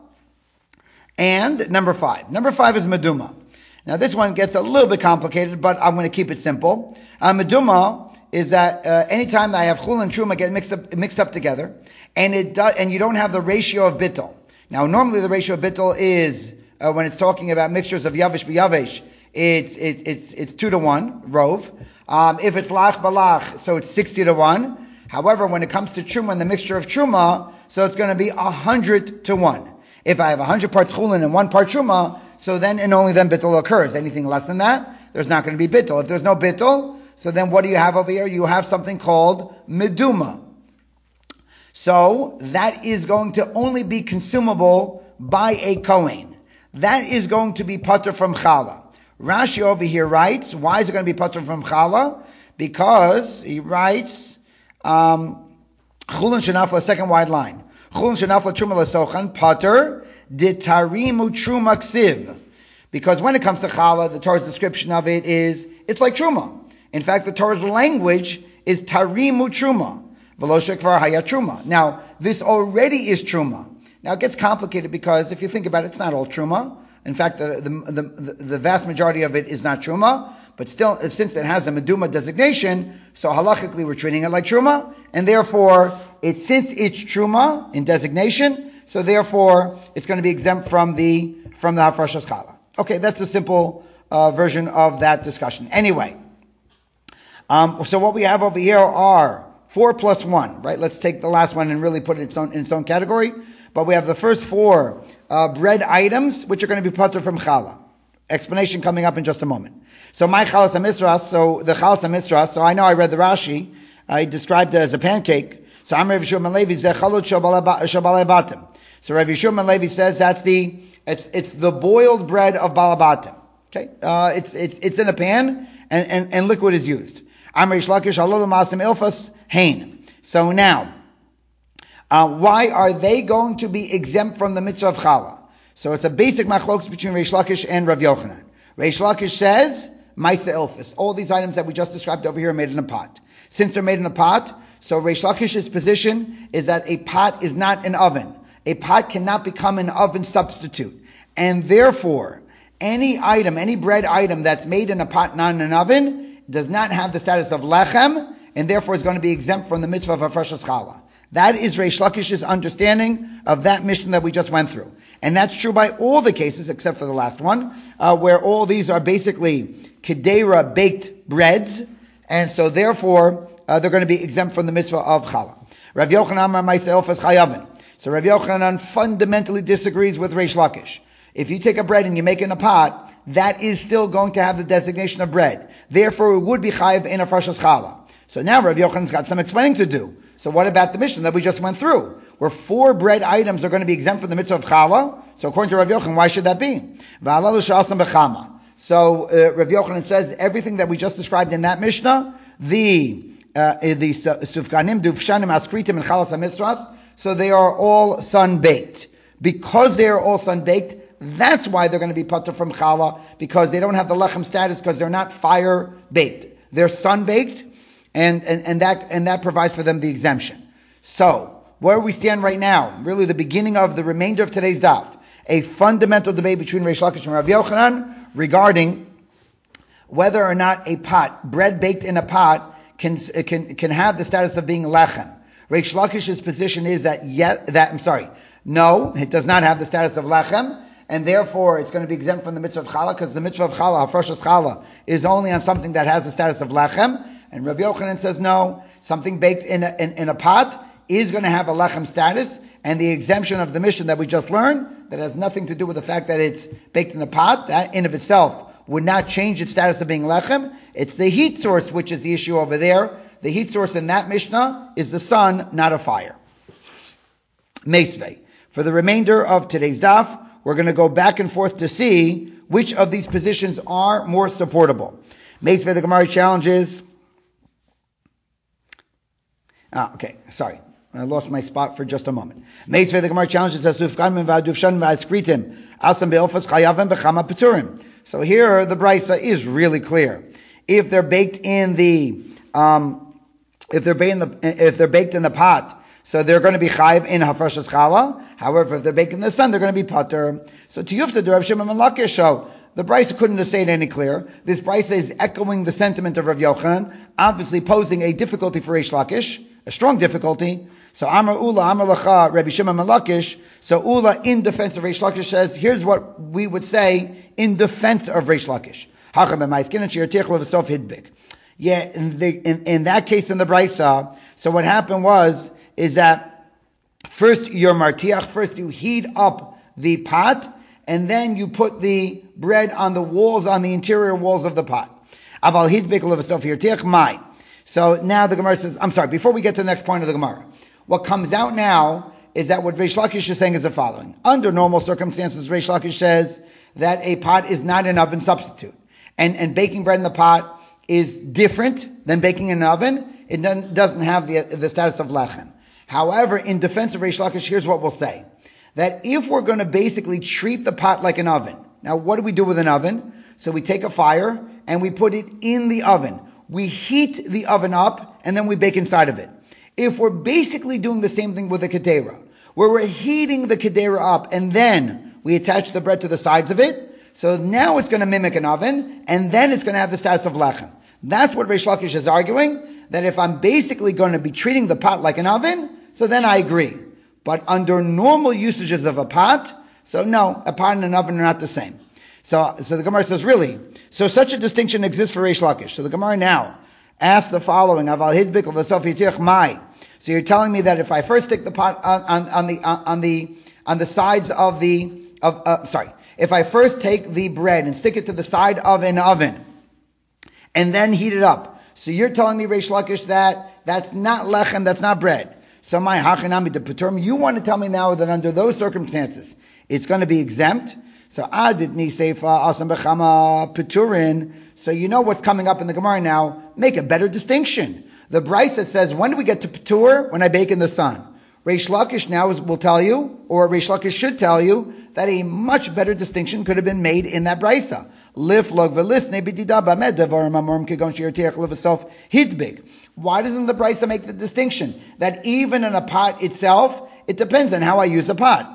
And number five. Number five is meduma. Now this one gets a little bit complicated, but I'm going to keep it simple. Uh, meduma is that, uh, anytime I have chul and truma get mixed up, mixed up together, and it does, and you don't have the ratio of bittul. Now normally the ratio of bittul is, uh, when it's talking about mixtures of yavish b'yavish, It's it's it's it's two to one rove. Um, if it's lach balach, so it's sixty to one. However, when it comes to truma and the mixture of truma, so it's going to be a hundred to one. If I have a hundred parts chulin and one part truma, so then and only then bittul occurs. Anything less than that, there's not going to be bittul. If there's no bittul, so then what do you have over here? You have something called meduma. So that is going to only be consumable by a kohen. That is going to be patur from chala. Rashi over here writes, why is it going to be patur from chala? Because he writes, um, chulin shenafla, second wide line. Chulin shenafla truma l'sochan, patur ditarimu truma ksiv. Because when it comes to chala, the Torah's description of it is, it's like truma. In fact, the Torah's language is tarimu truma. V'lo shekvar haya truma. Now, this already is truma. Now, it gets complicated because if you think about it, it's not all truma. In fact, the, the, the, the vast majority of it is not truma, but still, since it has the meduma designation, so halachically we're treating it like truma, and therefore, it, since it's truma in designation, so therefore, it's going to be exempt from the, from the hafrashas chala. Okay, that's a simple, uh, version of that discussion. Anyway, um, so what we have over here are four plus one, right? Let's take the last one and really put it in its own, in its own category. But we have the first four uh, bread items, which are going to be patur from chala. Explanation coming up in just a moment. So my chalas hamisras, so the chalas hamisras, so I know I read the Rashi, I described it as a pancake. So I'm Rav Yeshua ben Levi, ze chalut shabalei batim. So Rav Yeshua ben Levi says that's the, it's, it's the boiled bread of balabatim. Okay? Uh, it's, it's, it's in a pan, and, and, and liquid is used. I'm Reish Lakish, halol masim ilfas, hain. So now, Uh, why are they going to be exempt from the mitzvah of chala? So it's a basic machlokes between Reish Lakish and Rav Yochanan. Reish Lakish says, Maisa Ilfis. All these items that we just described over here are made in a pot. Since they're made in a pot, so Reish Lakish's position is that a pot is not an oven. A pot cannot become an oven substitute. And therefore, any item, any bread item that's made in a pot, not in an oven, does not have the status of lechem, and therefore is going to be exempt from the mitzvah of hafrashas chala. That is Reish Lakish's understanding of that mission that we just went through. And that's true by all the cases, except for the last one, uh, where all these are basically kedera baked breads, and so therefore, uh, they're going to be exempt from the mitzvah of chala. Rav Yochanan Amar myself as chayavin. So Rav Yochanan fundamentally disagrees with Reish Lakish. If you take a bread and you make it in a pot, that is still going to have the designation of bread. Therefore, it would be chayav in a frashas chala. So now Rav Yochanan's got some explaining to do. So what about the mission that we just went through, where four bread items are going to be exempt from the mitzvah of chala? So according to Rav Yochanan, why should that be? So uh, Rav Yochanan says everything that we just described in that Mishnah, the uh, the sufganim, dufshanim, askritim, and chalas hamisras, so they are all sun-baked. Because they are all sun-baked, that's why they're going to be patur from chala, because they don't have the lechem status, because they're not fire-baked. They're sun-baked, And, and, and that, and that provides for them the exemption. So, where we stand right now, really the beginning of the remainder of today's daf, a fundamental debate between Reish Lakish and Rav Yochanan regarding whether or not a pot, bread baked in a pot, can, can, can have the status of being lechem. Reish Lakish's position is that, yet, that, I'm sorry, no, it does not have the status of lechem, and therefore it's going to be exempt from the mitzvah of challah, because the mitzvah of challah, hafrashas challah, is only on something that has the status of lechem. And Rav Yochanan says no, something baked in a, in, in a pot is going to have a lechem status, and the exemption of the mission that we just learned, that has nothing to do with the fact that it's baked in a pot, that in of itself would not change its status of being lechem. It's the heat source which is the issue over there. The heat source in that Mishnah is the sun, not a fire. Meisvei. For the remainder of today's daf, we're going to go back and forth to see which of these positions are more supportable. Meisvei, the Gemara challenges. Ah, okay, sorry. I lost my spot for just a moment. Meisvei, the Gemara challenges us. So here the brisa is really clear. If they're baked in the, um, if they're baked in the, if they're baked in the pot, so they're going to be chayiv in hafrashas challah. However, if they're baked in the sun, they're going to be patur. So to Yufta, Rav Shimon ben Lakish, so the brisa couldn't have said any clearer. This brisa is echoing the sentiment of Rav Yochanan, obviously posing a difficulty for Reish Lakish, a strong difficulty. So Amar Ula, Amar Lacha, Rabbi Shimon ben Lakish. So Ula, in defense of Reish Lakish, says, here's what we would say in defense of Reish Lakish. Yeah, in, the, in, in that case in the brisa, so what happened was, is that first you're martiach, first you heat up the pot, and then you put the bread on the walls, on the interior walls of the pot. So now the Gemara says, I'm sorry, before we get to the next point of the Gemara, what comes out now is that what Reish Lakish is saying is the following. Under normal circumstances, Reish Lakish says that a pot is not an oven substitute. And, and baking bread in the pot is different than baking in an oven. It doesn't have the, the status of lechem. However, in defense of Reish Lakish, here's what we'll say. That if we're going to basically treat the pot like an oven, now what do we do with an oven? So we take a fire and we put it in the oven. We heat the oven up and then we bake inside of it. If we're basically doing the same thing with a kedera, where we're heating the kedera up and then we attach the bread to the sides of it, so now it's going to mimic an oven and then it's going to have the status of lechem. That's what Reish Lakish is arguing, that if I'm basically going to be treating the pot like an oven, so then I agree. But under normal usages of a pot, so no, a pot and an oven are not the same. So, so the Gemara says, really? So such a distinction exists for Reish Lakish. So the Gemara now asks the following: Aval hidbik v'sof yitiach mai. So you're telling me that if I first stick the pot on, on, on the on the on the sides of the of uh, sorry, if I first take the bread and stick it to the side of an oven and then heat it up, so you're telling me, Reish Lakish, that that's not lechem, that's not bread. So my hachinami de peturim, you want to tell me now that under those circumstances it's going to be exempt? So aditni seifa asam bechama peturin. So you know what's coming up in the Gemara now. Make a better distinction. The brisa says, when do we get to petur? When I bake in the sun. Reish Lakish now is, will tell you, or Reish Lakish should tell you, that a much better distinction could have been made in that brisa. Liflog v'lisne b'dida b'med devarim amorim kegon she'yirtiach levasof hidbig. Why doesn't the brisa make the distinction that even in a pot itself, it depends on how I use the pot?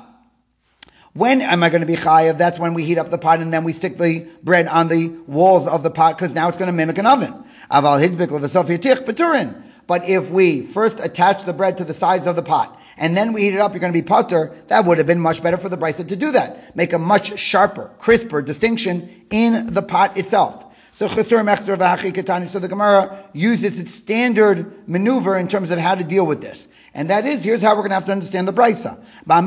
When am I going to be chayav? That's when we heat up the pot and then we stick the bread on the walls of the pot, because now it's going to mimic an oven. Aval hidbik levasof yirtiach peturin. But if we first attach the bread to the sides of the pot and then we heat it up, you're going to be patur. That would have been much better for the brisa to do that. Make a much sharper, crisper distinction in the pot itself. So chesur mechzer v'hachi ketani. So the Gemara uses its standard maneuver in terms of how to deal with this. And that is, here's how we're going to have to understand the brisa.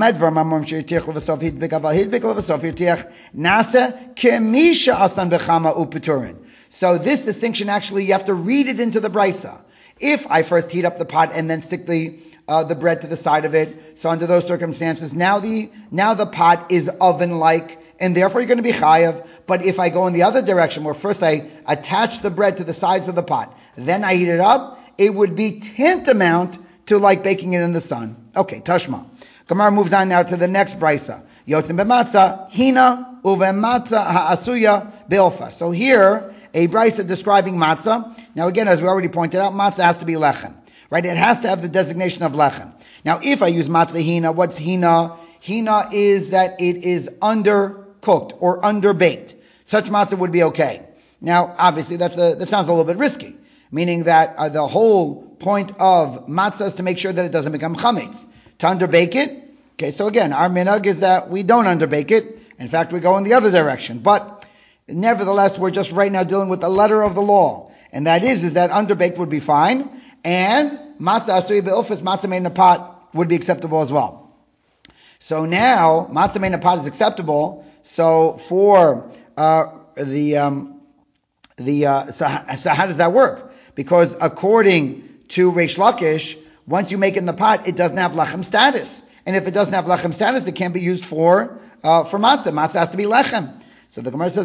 So this distinction, actually, you have to read it into the brisa. If I first heat up the pot and then stick the uh, the bread to the side of it, so under those circumstances, now the now the pot is oven-like, and therefore you're going to be chayav. But if I go in the other direction, where first I attach the bread to the sides of the pot, then I heat it up, it would be tantamount to like baking it in the sun. Okay, Tashma. Gemara moves on now to the next brisa. Yotzim b'matzah hina uve'matzah ha'asuya be'ofa. So here, a brisa describing matzah. Now again, as we already pointed out, matzah has to be lechem, right? It has to have the designation of lechem. Now if I use matzah hina, what's hina? Hina is that it is undercooked or underbaked. Such matzah would be okay. Now obviously that's a, that sounds a little bit risky, meaning that uh, the whole point of matzah is to make sure that it doesn't become chametz. To underbake it, okay, so again, our minhag is that we don't underbake it. In fact, we go in the other direction. But nevertheless, we're just right now dealing with the letter of the law. And that is, is that underbaked would be fine. And matzah asui be'ilfus, matzah made in a pot, would be acceptable as well. So now, matzah made in a pot is acceptable. So for uh, the, um, the uh, so, so how does that work? Because according to Reish Lakish, once you make it in the pot, it doesn't have lechem status. And if it doesn't have lechem status, it can't be used for uh, for matzah. Matzah has to be lechem. So the Gemara says,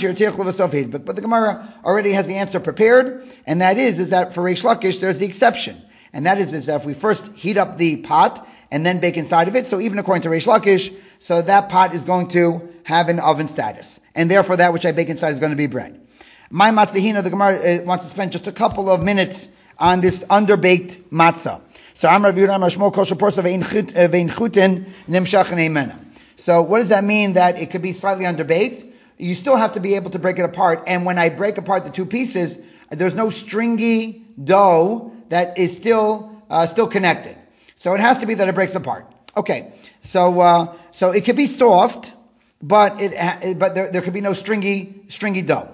but, but the Gemara already has the answer prepared, and that is, is that for Reish Lakish, there's the exception. And that is, is that if we first heat up the pot and then bake inside of it, so even according to Reish Lakish, so that pot is going to have an oven status. And therefore that which I bake inside is going to be bread. My matzahina, the Gemara uh, wants to spend just a couple of minutes on this underbaked matzah. So Amar Rav Yehuda Amar Shmuel Kol Sheporsa Ve'in Chuten Nimshach Neimena. So what does that mean that it could be slightly underbaked? You still have to be able to break it apart. And when I break apart the two pieces, there's no stringy dough that is still uh, still connected. So it has to be that it breaks apart. Okay. So uh, so it could be soft, but it but there there could be no stringy stringy dough.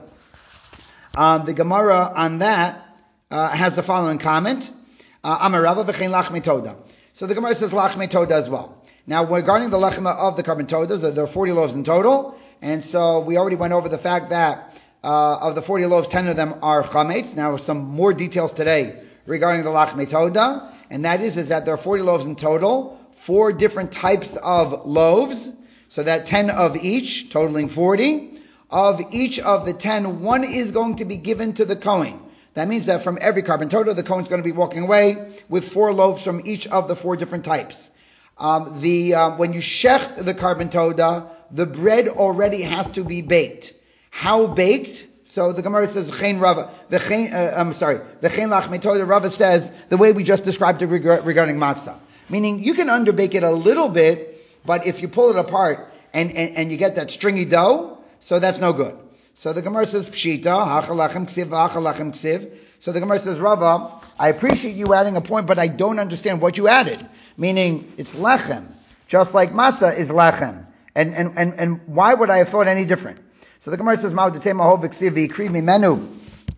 Um, the Gemara on that uh, has the following comment. Amarava v'chein lachmei toda. So the Gemara says lachmei toda as well. Now, regarding the lachma of the carbon todas, there are forty loaves in total, and so we already went over the fact that uh, of the forty loaves, ten of them are chametz. Now, some more details today regarding the lachmei toda, and that is, is that there are forty loaves in total, four different types of loaves, so that ten of each, totaling forty. Of each of the ten, one is going to be given to the Kohen. That means that from every carbon toda, the Kohen is going to be walking away with four loaves from each of the four different types. Um, the uh, when you shech the carbon toda, the bread already has to be baked. How baked? So the Gemara says, "V'chein Rava." V'chein, uh, I'm sorry, "V'chein lachmei toda." Rava says the way we just described it reg- regarding matzah, meaning you can underbake it a little bit, but if you pull it apart and, and, and you get that stringy dough, so that's no good. So the Gemara says, "Pshita hachalachem ksiv hachalachem ksiv." So the Gemara says, "Rava, I appreciate you adding a point, but I don't understand what you added." Meaning, it's lechem, just like matzah is lechem. And, and, and, and why would I have thought any different? So the Gemara says, Ma'odetei mahov v'ksiv v'ikriv mimenu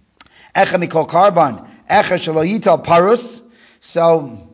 echa mikol karban echa shelo yital parus. So,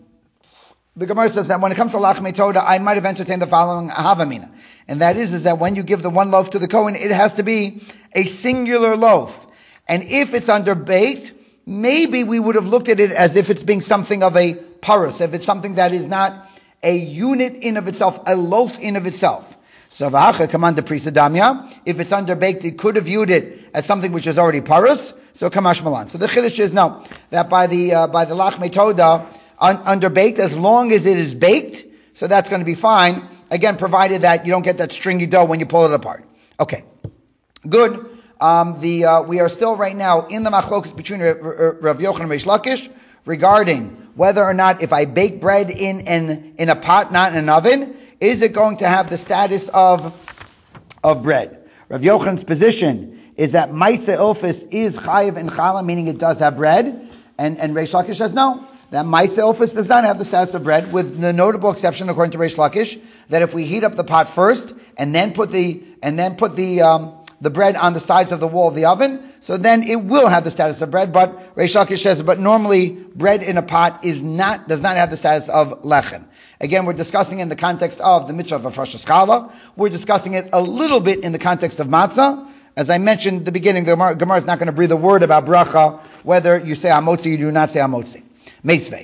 the Gemara says that when it comes to lachmei toda, I might have entertained the following havamina. And that is, is that when you give the one loaf to the Kohen, it has to be a singular loaf. And if it's underbaked, maybe we would have looked at it as if it's being something of a parus, if it's something that is not a unit in of itself, a loaf in of itself. So v'acha command the prisadamya. If it's underbaked, it could have viewed it as something which is already parus. So kamash malan. So the chiddush is no, that by the uh, by the lachmei toda, un- underbaked, as long as it is baked, so that's going to be fine. Again, provided that you don't get that stringy dough when you pull it apart. Okay, good. Um, the uh, we are still right now in the machlokas between Rav Yochanan and Reish Lakish regarding whether or not if I bake bread in in in a pot, not in an oven, is it going to have the status of of bread? Rav Yochanan's position is that Maisa Ilfis is chayiv and challah, meaning it does have bread, and and Reish Lakish says no, that Maisa Ilfis does not have the status of bread, with the notable exception, according to Reish Lakish, that if we heat up the pot first and then put the and then put the um, the bread on the sides of the wall of the oven, so then it will have the status of bread. But Reish Lakish says, but normally bread in a pot is not does not have the status of lechem. Again, we're discussing in the context of the mitzvah of Rosh Hashanah. We're discussing it a little bit in the context of matzah. As I mentioned at the beginning, the Gemara is not going to breathe a word about bracha, whether you say hamotzi or you do not say hamotzi. Meisvei.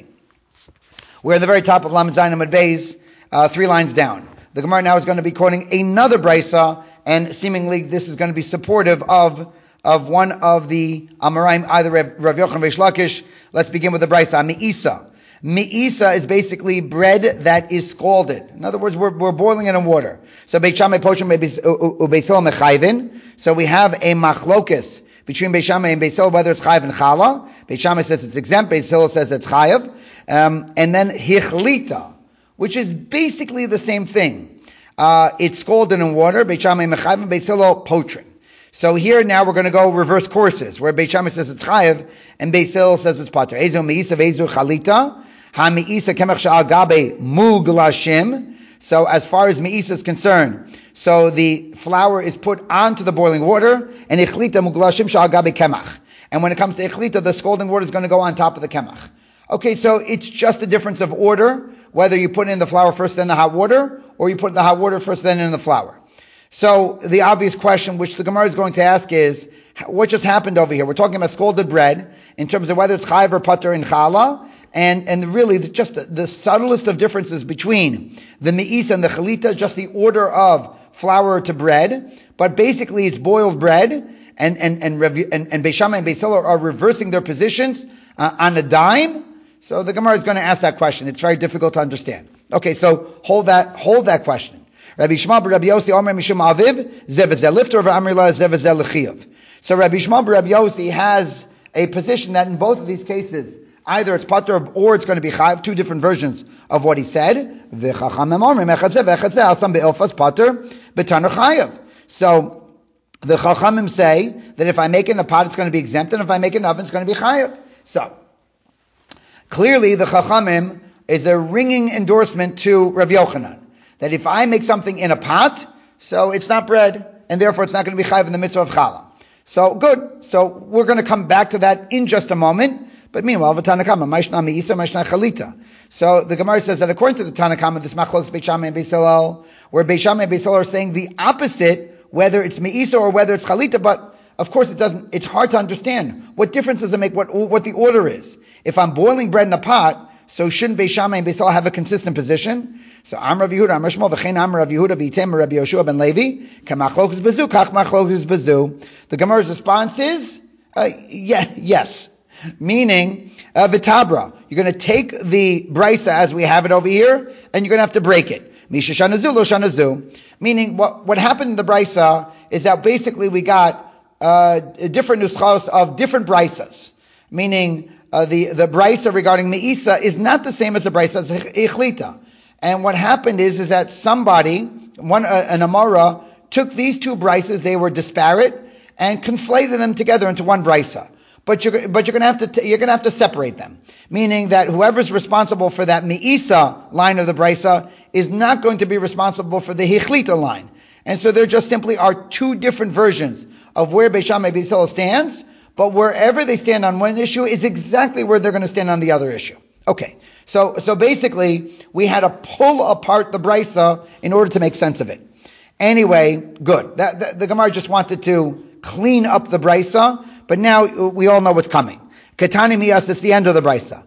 We're at the very top of Lamed Zayin Amud Beis, uh, three lines down. The Gemara now is going to be quoting another brisa, and seemingly this is going to be supportive of of one of the Amoraim, either Rav Yochanan or Reish Lakish. Let's begin with the brisa. Me'isa. Me'isa is basically bread that is scalded. In other words, we're, we're boiling it in water. So Beit Shammai Poshem Ubeit Hillel Mechayvin. So we have a machlokus between Beis Shammai and Beis Hillel whether it's chayav and chala. Beis Shammai says it's exempt, Beis Hillel says it's chayav. Um, and then hichlita, which is basically the same thing. Uh, it's scalded in water, Beis Shammai mechayav, and Beis Hillel potrin. So here now we're going to go reverse courses, where Beis Shammai says it's chayav, and Beis Hillel says it's pater. Ezo meisa vezu chalita, ha meisa kemach she'al gabe muglashim. So as far as meisa is concerned, so the flour is put onto the boiling water, and ichlita muglashim she'al gabe kemach. And when it comes to ichlita, the scalding water is going to go on top of the kemach. Okay, so it's just a difference of order, whether you put in the flour first, then the hot water, or you put the hot water first, then in the flour. So the obvious question, which the Gemara is going to ask, is what just happened over here? We're talking about scalded bread in terms of whether it's chayav or pater in challah, and and really the, just the, the subtlest of differences between the me'isa and the chalita, just the order of flour to bread, but basically it's boiled bread, and and and and, and Beis Shammai and Beis Hillel are reversing their positions uh, on a dime. So the Gemara is going to ask that question. It's very difficult to understand. Okay, so hold that hold that question. Rabbi Shmuel bar Rabbi Yossi Omer Mishum Aviv Zev Zev Lifter Amri La Zev Zev Lechiyav. So Rabbi Shmuel bar Rabbi Yossi has a position that in both of these cases either it's pater or it's going to be chayav. Two different versions of what he said. V'chachamim Omer Echad Zev Echad Zev Asam Be'ilfas Pater B'Taner Chayav. So the Chachamim say that if I make it in a pot it's going to be exempt, and if I make it in an oven it's going to be chayav. So clearly the Chachamim is a ringing endorsement to Rav Yochanan, that if I make something in a pot, so it's not bread, and therefore it's not going to be chayav in the mitzvah of challah. So good. So we're going to come back to that in just a moment. But meanwhile, the Tanakama, Maishna Meisa, Maishna Chalita. So the Gemara says that according to the Tanakama, this machlokes Beis Shammai and Beis Hillel, where Beis Shammai and Beis Hillel are saying the opposite, whether it's Meisa or whether it's Chalita, but of course it doesn't, it's hard to understand. What difference does it make what, what the order is? If I'm boiling bread in a pot, so shouldn't Beis Shammai and Beis Hillel have a consistent position? So Am Rav Yehuda, Am Shmuel, V'chein Am Rav Yehuda, V'item Rabbi Yoshua ben Levi, Kamachlokus bezu, Kach machlokus bezu. The Gemara's response is, uh, yeah, yes. Meaning, uh, V'tabra. You're going to take the brisa as we have it over here, and you're going to have to break it. Misha shanazu, lo shanazu. Meaning, what, what happened in the brisa is that basically we got, uh, different nuschos of different brisas. Meaning, uh, the, the brisa regarding Meisa is not the same as the brisa as Ichlita. And what happened is, is that somebody, one uh, an Amora, took these two brisas, they were disparate, and conflated them together into one brisa. But you're, but you're going to have to, t- you're going to have to separate them. Meaning that whoever's responsible for that Meisa line of the brisa is not going to be responsible for the Hichlita line. And so there just simply are two different versions of where Beis Shammai Beis Hillel stands, but wherever they stand on one issue is exactly where they're going to stand on the other issue. Okay. So, so basically, we had to pull apart the brisa in order to make sense of it. Anyway, good. That, that, the Gemara just wanted to clean up the brisa, but now we all know what's coming. Ketani miyas, it's the end of the brisa.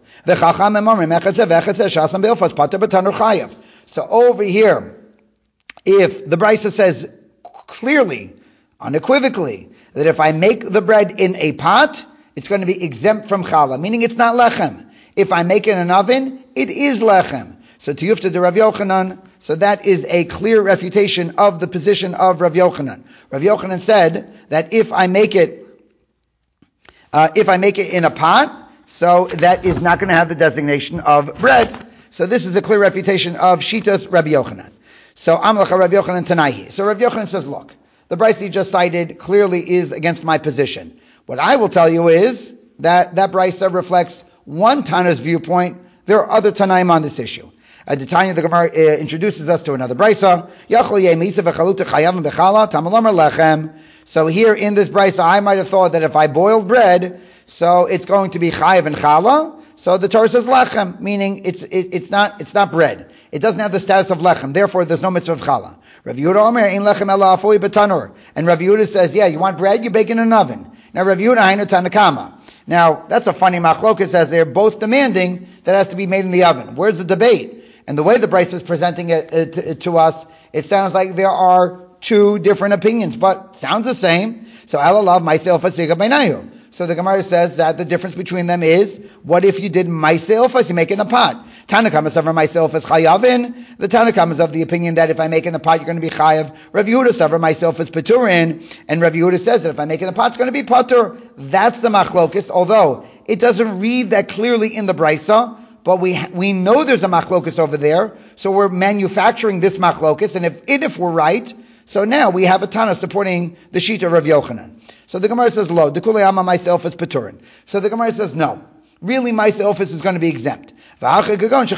So over here, if the brisa says clearly, unequivocally, that if I make the bread in a pot, it's going to be exempt from challah, meaning it's not lechem. If I make it in an oven, it is lechem. So to Yufta de Rav Yochanan, so that is a clear refutation of the position of Rav Yochanan. Rav Yochanan said that if I make it, uh, if I make it in a pot, so that is not going to have the designation of bread. So this is a clear refutation of Shitas Rav Yochanan. So Amlacha Rav Yochanan Tanaihi. So Rav Yochanan says, look, the brisa you just cited clearly is against my position. What I will tell you is that that brisa reflects one Tana's viewpoint. There are other Tanaim on this issue. At the Tanya, the Gemara uh, introduces us to another brisa. So here in this brisa, I might have thought that if I boiled bread, so it's going to be chayav and chala. So the Torah says lechem, meaning it's it, it's not it's not bread. It doesn't have the status of lechem. Therefore, there's no mitzvah of chala. Rav Yehuda Omer ein lechem ela afoi betanur. And Rav Yehuda says, yeah, you want bread, you bake in an oven. Now Rav Yehuda hainu tanakama. Now, that's a funny machlokas, as they're both demanding that it has to be made in the oven. Where's the debate? And the way the brisa is presenting it, it, it to us, it sounds like there are two different opinions, but sounds the same. So, alalav myself asiga beinayu. So the Gemara says that the difference between them is, what if you did myself as you make it in a pot? Tanakam is over myself as chayavin. The Tanakam is of the opinion that if I make in the pot, you're going to be chayav. Rav Yehuda is over myself as peturin, and Rav Yehuda says that if I make in the pot, it's going to be patur. That's the machlokis, although it doesn't read that clearly in the brisa. But we we know there's a machlokis over there, so we're manufacturing this machlokis, and if if we're right, so now we have a Tana supporting the Shita of Rav Yochanan. So the Gemara says, lo, the Kulei Amma myself is Peturin. So the Gemara says, no, really myself is going to be exempt. So the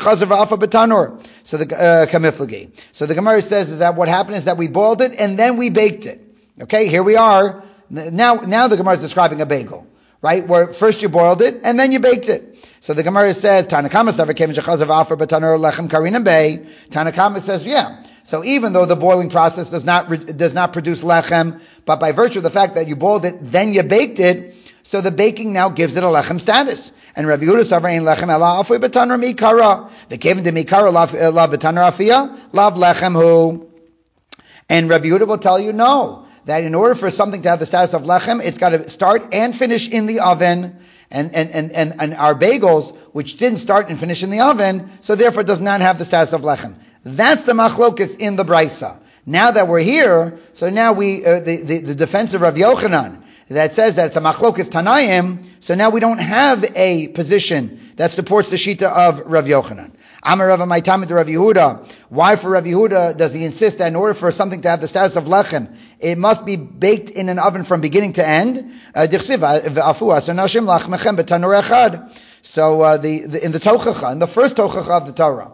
uh, kamiflagi. So the Gemara says is that what happened is that we boiled it and then we baked it. Okay, here we are. Now, now the Gemara is describing a bagel, right? Where first you boiled it and then you baked it. So the Gemara says, Tanakama saver came shechazav afer betanor lechem karina bay. Tanakama says, yeah. So even though the boiling process does not does not produce lechem, but by virtue of the fact that you boiled it, then you baked it, so the baking now gives it a lechem status. And Rav Yehuda saver ein lechem ela afer betanor mikara. The given to mikara lav lav betanor afia lav lechem hu. And Rav Yehuda will tell you no, that in order for something to have the status of lechem, it's got to start and finish in the oven. And, and, and, and, and our bagels, which didn't start and finish in the oven, so therefore does not have the status of lechem. That's the machlokas in the brisa. Now that we're here, so now we, uh, the, the, the defense of Rav Yochanan, that says that it's a machlokas Tanayim, so now we don't have a position that supports the Shita of Rav Yochanan. Amar Rav Maitamid to Rav Yehuda. Why for Rav Yehuda does he insist that in order for something to have the status of lechem, it must be baked in an oven from beginning to end? Uh, so uh, the, the in the Tochacha, in the first Tochacha of the Torah,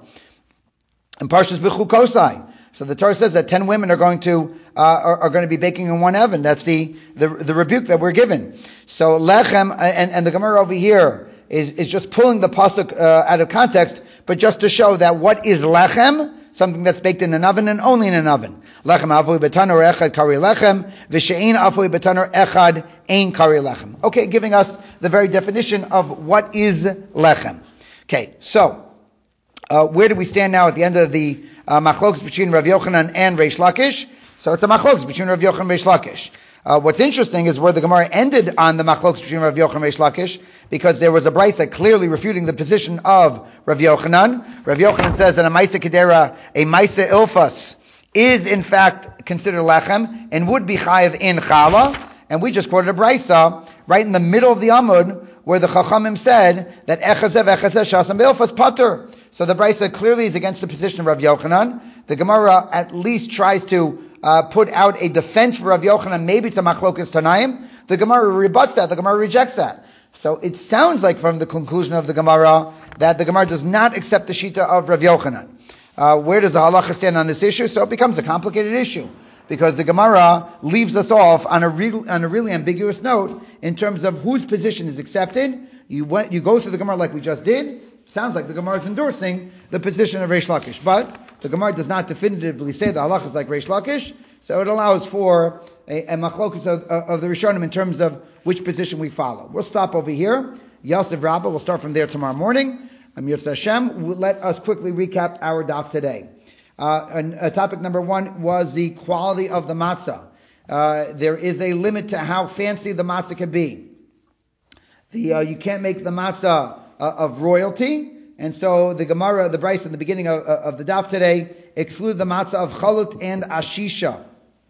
in Parshas Bechukosai, so the Torah says that ten women are going to uh, are, are going to be baking in one oven. That's the, the the rebuke that we're given. So lechem, and, and the Gemara over here is, is just pulling the pasuk uh, out of context, but just to show that what is lechem, something that's baked in an oven and only in an oven. Lechem avui betanor echad kari lechem, v'she'ein avui betanor echad ein kari lechem. Okay, giving us the very definition of what is lechem. Okay, so uh, where do we stand now at the end of the uh, machloks between Rav Yochanan and Reish Lakish? So it's a machloks between Rav Yochanan and Reish Lakish. Uh, what's interesting is where the Gemara ended on the machloks between Rav Yochanan and Reish Lakish, because there was a brayta clearly refuting the position of Rav Yochanan. Rav Yochanan says that a maisa kedera, a maisa ilfas, is in fact considered lechem and would be chayiv in chala. And we just quoted a brayta right in the middle of the Amud where the Chachamim said that echazev echazev shasam beilfas pater. So the brayta clearly is against the position of Rav Yochanan. The Gemara at least tries to uh, put out a defense for Rav Yochanan. Maybe it's a machlokas Tanaim. The Gemara rebuts that. The Gemara rejects that. So it sounds like from the conclusion of the Gemara that the Gemara does not accept the Shita of Rav Yochanan. Uh, where does the halacha stand on this issue? So it becomes a complicated issue, because the Gemara leaves us off on a real, on a really ambiguous note in terms of whose position is accepted. You went, you go through the Gemara like we just did. Sounds like the Gemara is endorsing the position of Reish Lakish, but the Gemara does not definitively say the halacha is like Reish Lakish, so it allows for a, a machlokus of, of the Rishonim in terms of which position we follow. We'll stop over here. Yosef Rabbah, we'll start from there tomorrow morning. Amir Hashem, let us quickly recap our daf today. Uh, and, uh, topic number one was the quality of the matzah. Uh, there is a limit to how fancy the matzah can be. The uh, you can't make the matzah uh, of royalty, and so the Gemara, the Bryce in the beginning of, of the daf today, excluded the matzah of chalut and ashisha.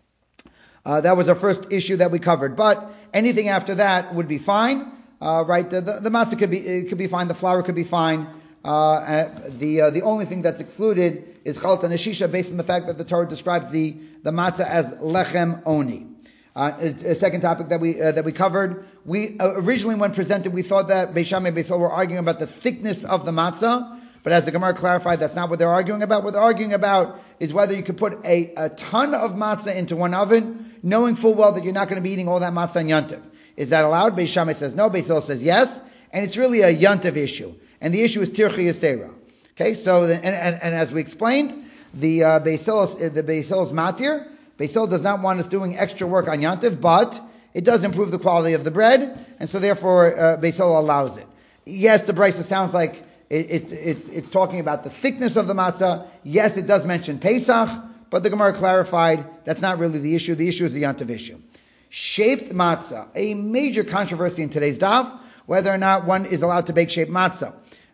Uh, that was our first issue that we covered, but anything after that would be fine. Uh, right, the, the, the matzah could be it could be fine, the flour could be fine. Uh, the uh, the only thing that's excluded is chalut and ashisha, based on the fact that the Torah describes the, the matzah as lechem oni. Uh, a, a second topic that we uh, that we covered. We uh, originally, when presented, we thought that Beis Shammai and Beis Hillel were arguing about the thickness of the matzah, but as the Gemara clarified, that's not what they're arguing about. What they're arguing about is whether you could put a, a ton of matzah into one oven, knowing full well that you're not going to be eating all that matzah on Yontiv. Is that allowed? Beis Shammai says no. Beis Hillel says yes, and it's really a Yontiv issue, and the issue is tirchi yisera. Okay, so the, and, and, and as we explained, the uh, Beis Hillel, the Beis Hillel's matir. Beis Hillel does not want us doing extra work on Yontiv, but it does improve the quality of the bread, and so therefore uh, Beis Hillel allows it. Yes, the brisa sounds like it, it's it's it's talking about the thickness of the matzah. Yes, it does mention Pesach, but the Gemara clarified that's not really the issue. The issue is the Yontiv issue. Shaped matzah, a major controversy in today's daf, whether or not one is allowed to bake shaped matzah.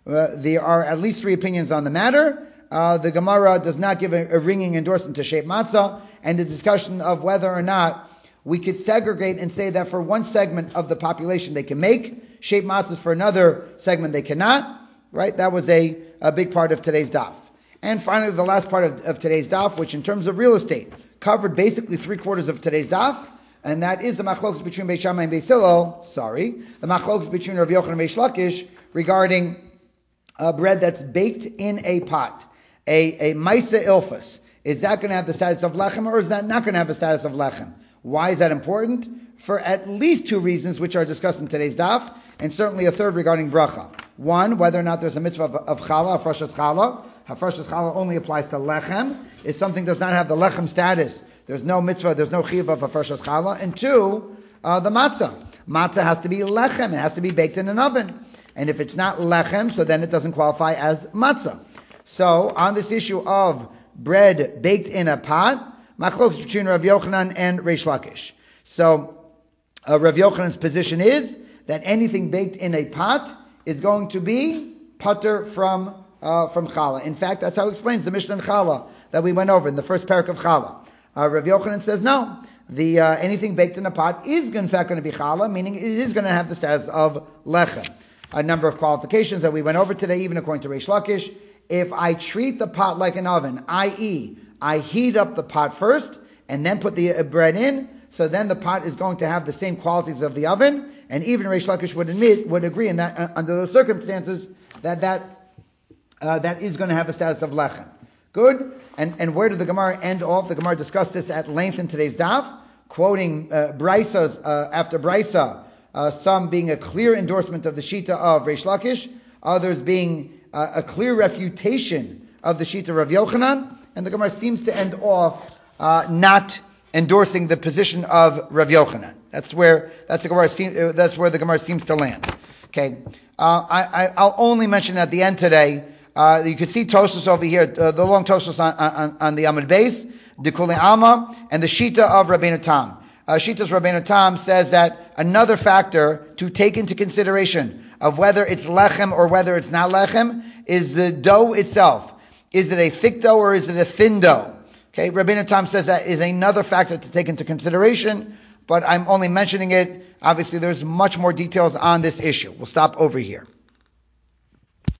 Uh, there are at least three opinions on the matter. Uh, the Gemara does not give a, a ringing endorsement to Shape Matzah, and the discussion of whether or not we could segregate and say that for one segment of the population they can make Shape Matzahs, for another segment they cannot, right? That was a, a big part of today's daf. And finally, the last part of, of today's daf, which in terms of real estate, covered basically three quarters of today's daf, and that is the machlokas between Beis Shammai and Beis Hillel, sorry, the machlokas between Rav Yochanan and Reish Lakish regarding uh, bread that's baked in a pot, a, a maisa ilfas. Is that going to have the status of lechem, or is that not going to have the status of lechem? Why is that important? For at least two reasons, which are discussed in today's daf, and certainly a third regarding bracha. One, whether or not there's a mitzvah of, of challah, hafrashas challah. Hafrashas challah only applies to lechem. If something does not have the lechem status, there's no mitzvah, there's no chiyuv of hafrashas challah. And two, uh, the matzah. Matzah has to be lechem. It has to be baked in an oven. And if it's not lechem, so then it doesn't qualify as matzah. So, on this issue of bread baked in a pot, machlokes between Rav Yochanan and Reish Lakish. So, uh, Rav Yochanan's position is that anything baked in a pot is going to be pater from uh, from challah. In fact, that's how it explains the Mishnah in challah that we went over in the first parak of challah. Uh, Rav Yochanan says no. The uh, anything baked in a pot is in fact going to be challah, meaning it is going to have the status of lechem. A number of qualifications that we went over today, even according to Reish Lakish. If I treat the pot like an oven, that is, I heat up the pot first and then put the bread in, so then the pot is going to have the same qualities of the oven, and even Reish Lakish would admit, would agree in that uh, under those circumstances that that uh, that is going to have a status of lechem. Good. And and where did the Gemara end off? The Gemara discussed this at length in today's daf, quoting uh, Brisas uh, after Brisa, uh, some being a clear endorsement of the shita of Reish Lakish, others being uh, a clear refutation of the shita of Rav Yochanan, and the Gemara seems to end off uh, not endorsing the position of Rav Yochanan. That's where that's the Gemara. Seem, that's where the Gemara seems to land. Okay, uh, I, I, I'll only mention at the end today. Uh, you can see Tosfos over here, uh, the long Tosfos on, on, on the Amud Beis, the Kulei Alma, and the Shita of Rabbeinu Tam. Uh, Shita's Rabbeinu Tam says that another factor to take into consideration of whether it's lechem or whether it's not lechem is the dough itself. Is it a thick dough or is it a thin dough? Okay, Rabbeinu Tam says that is another factor to take into consideration, but I'm only mentioning it. Obviously, there's much more details on this issue. We'll stop over here.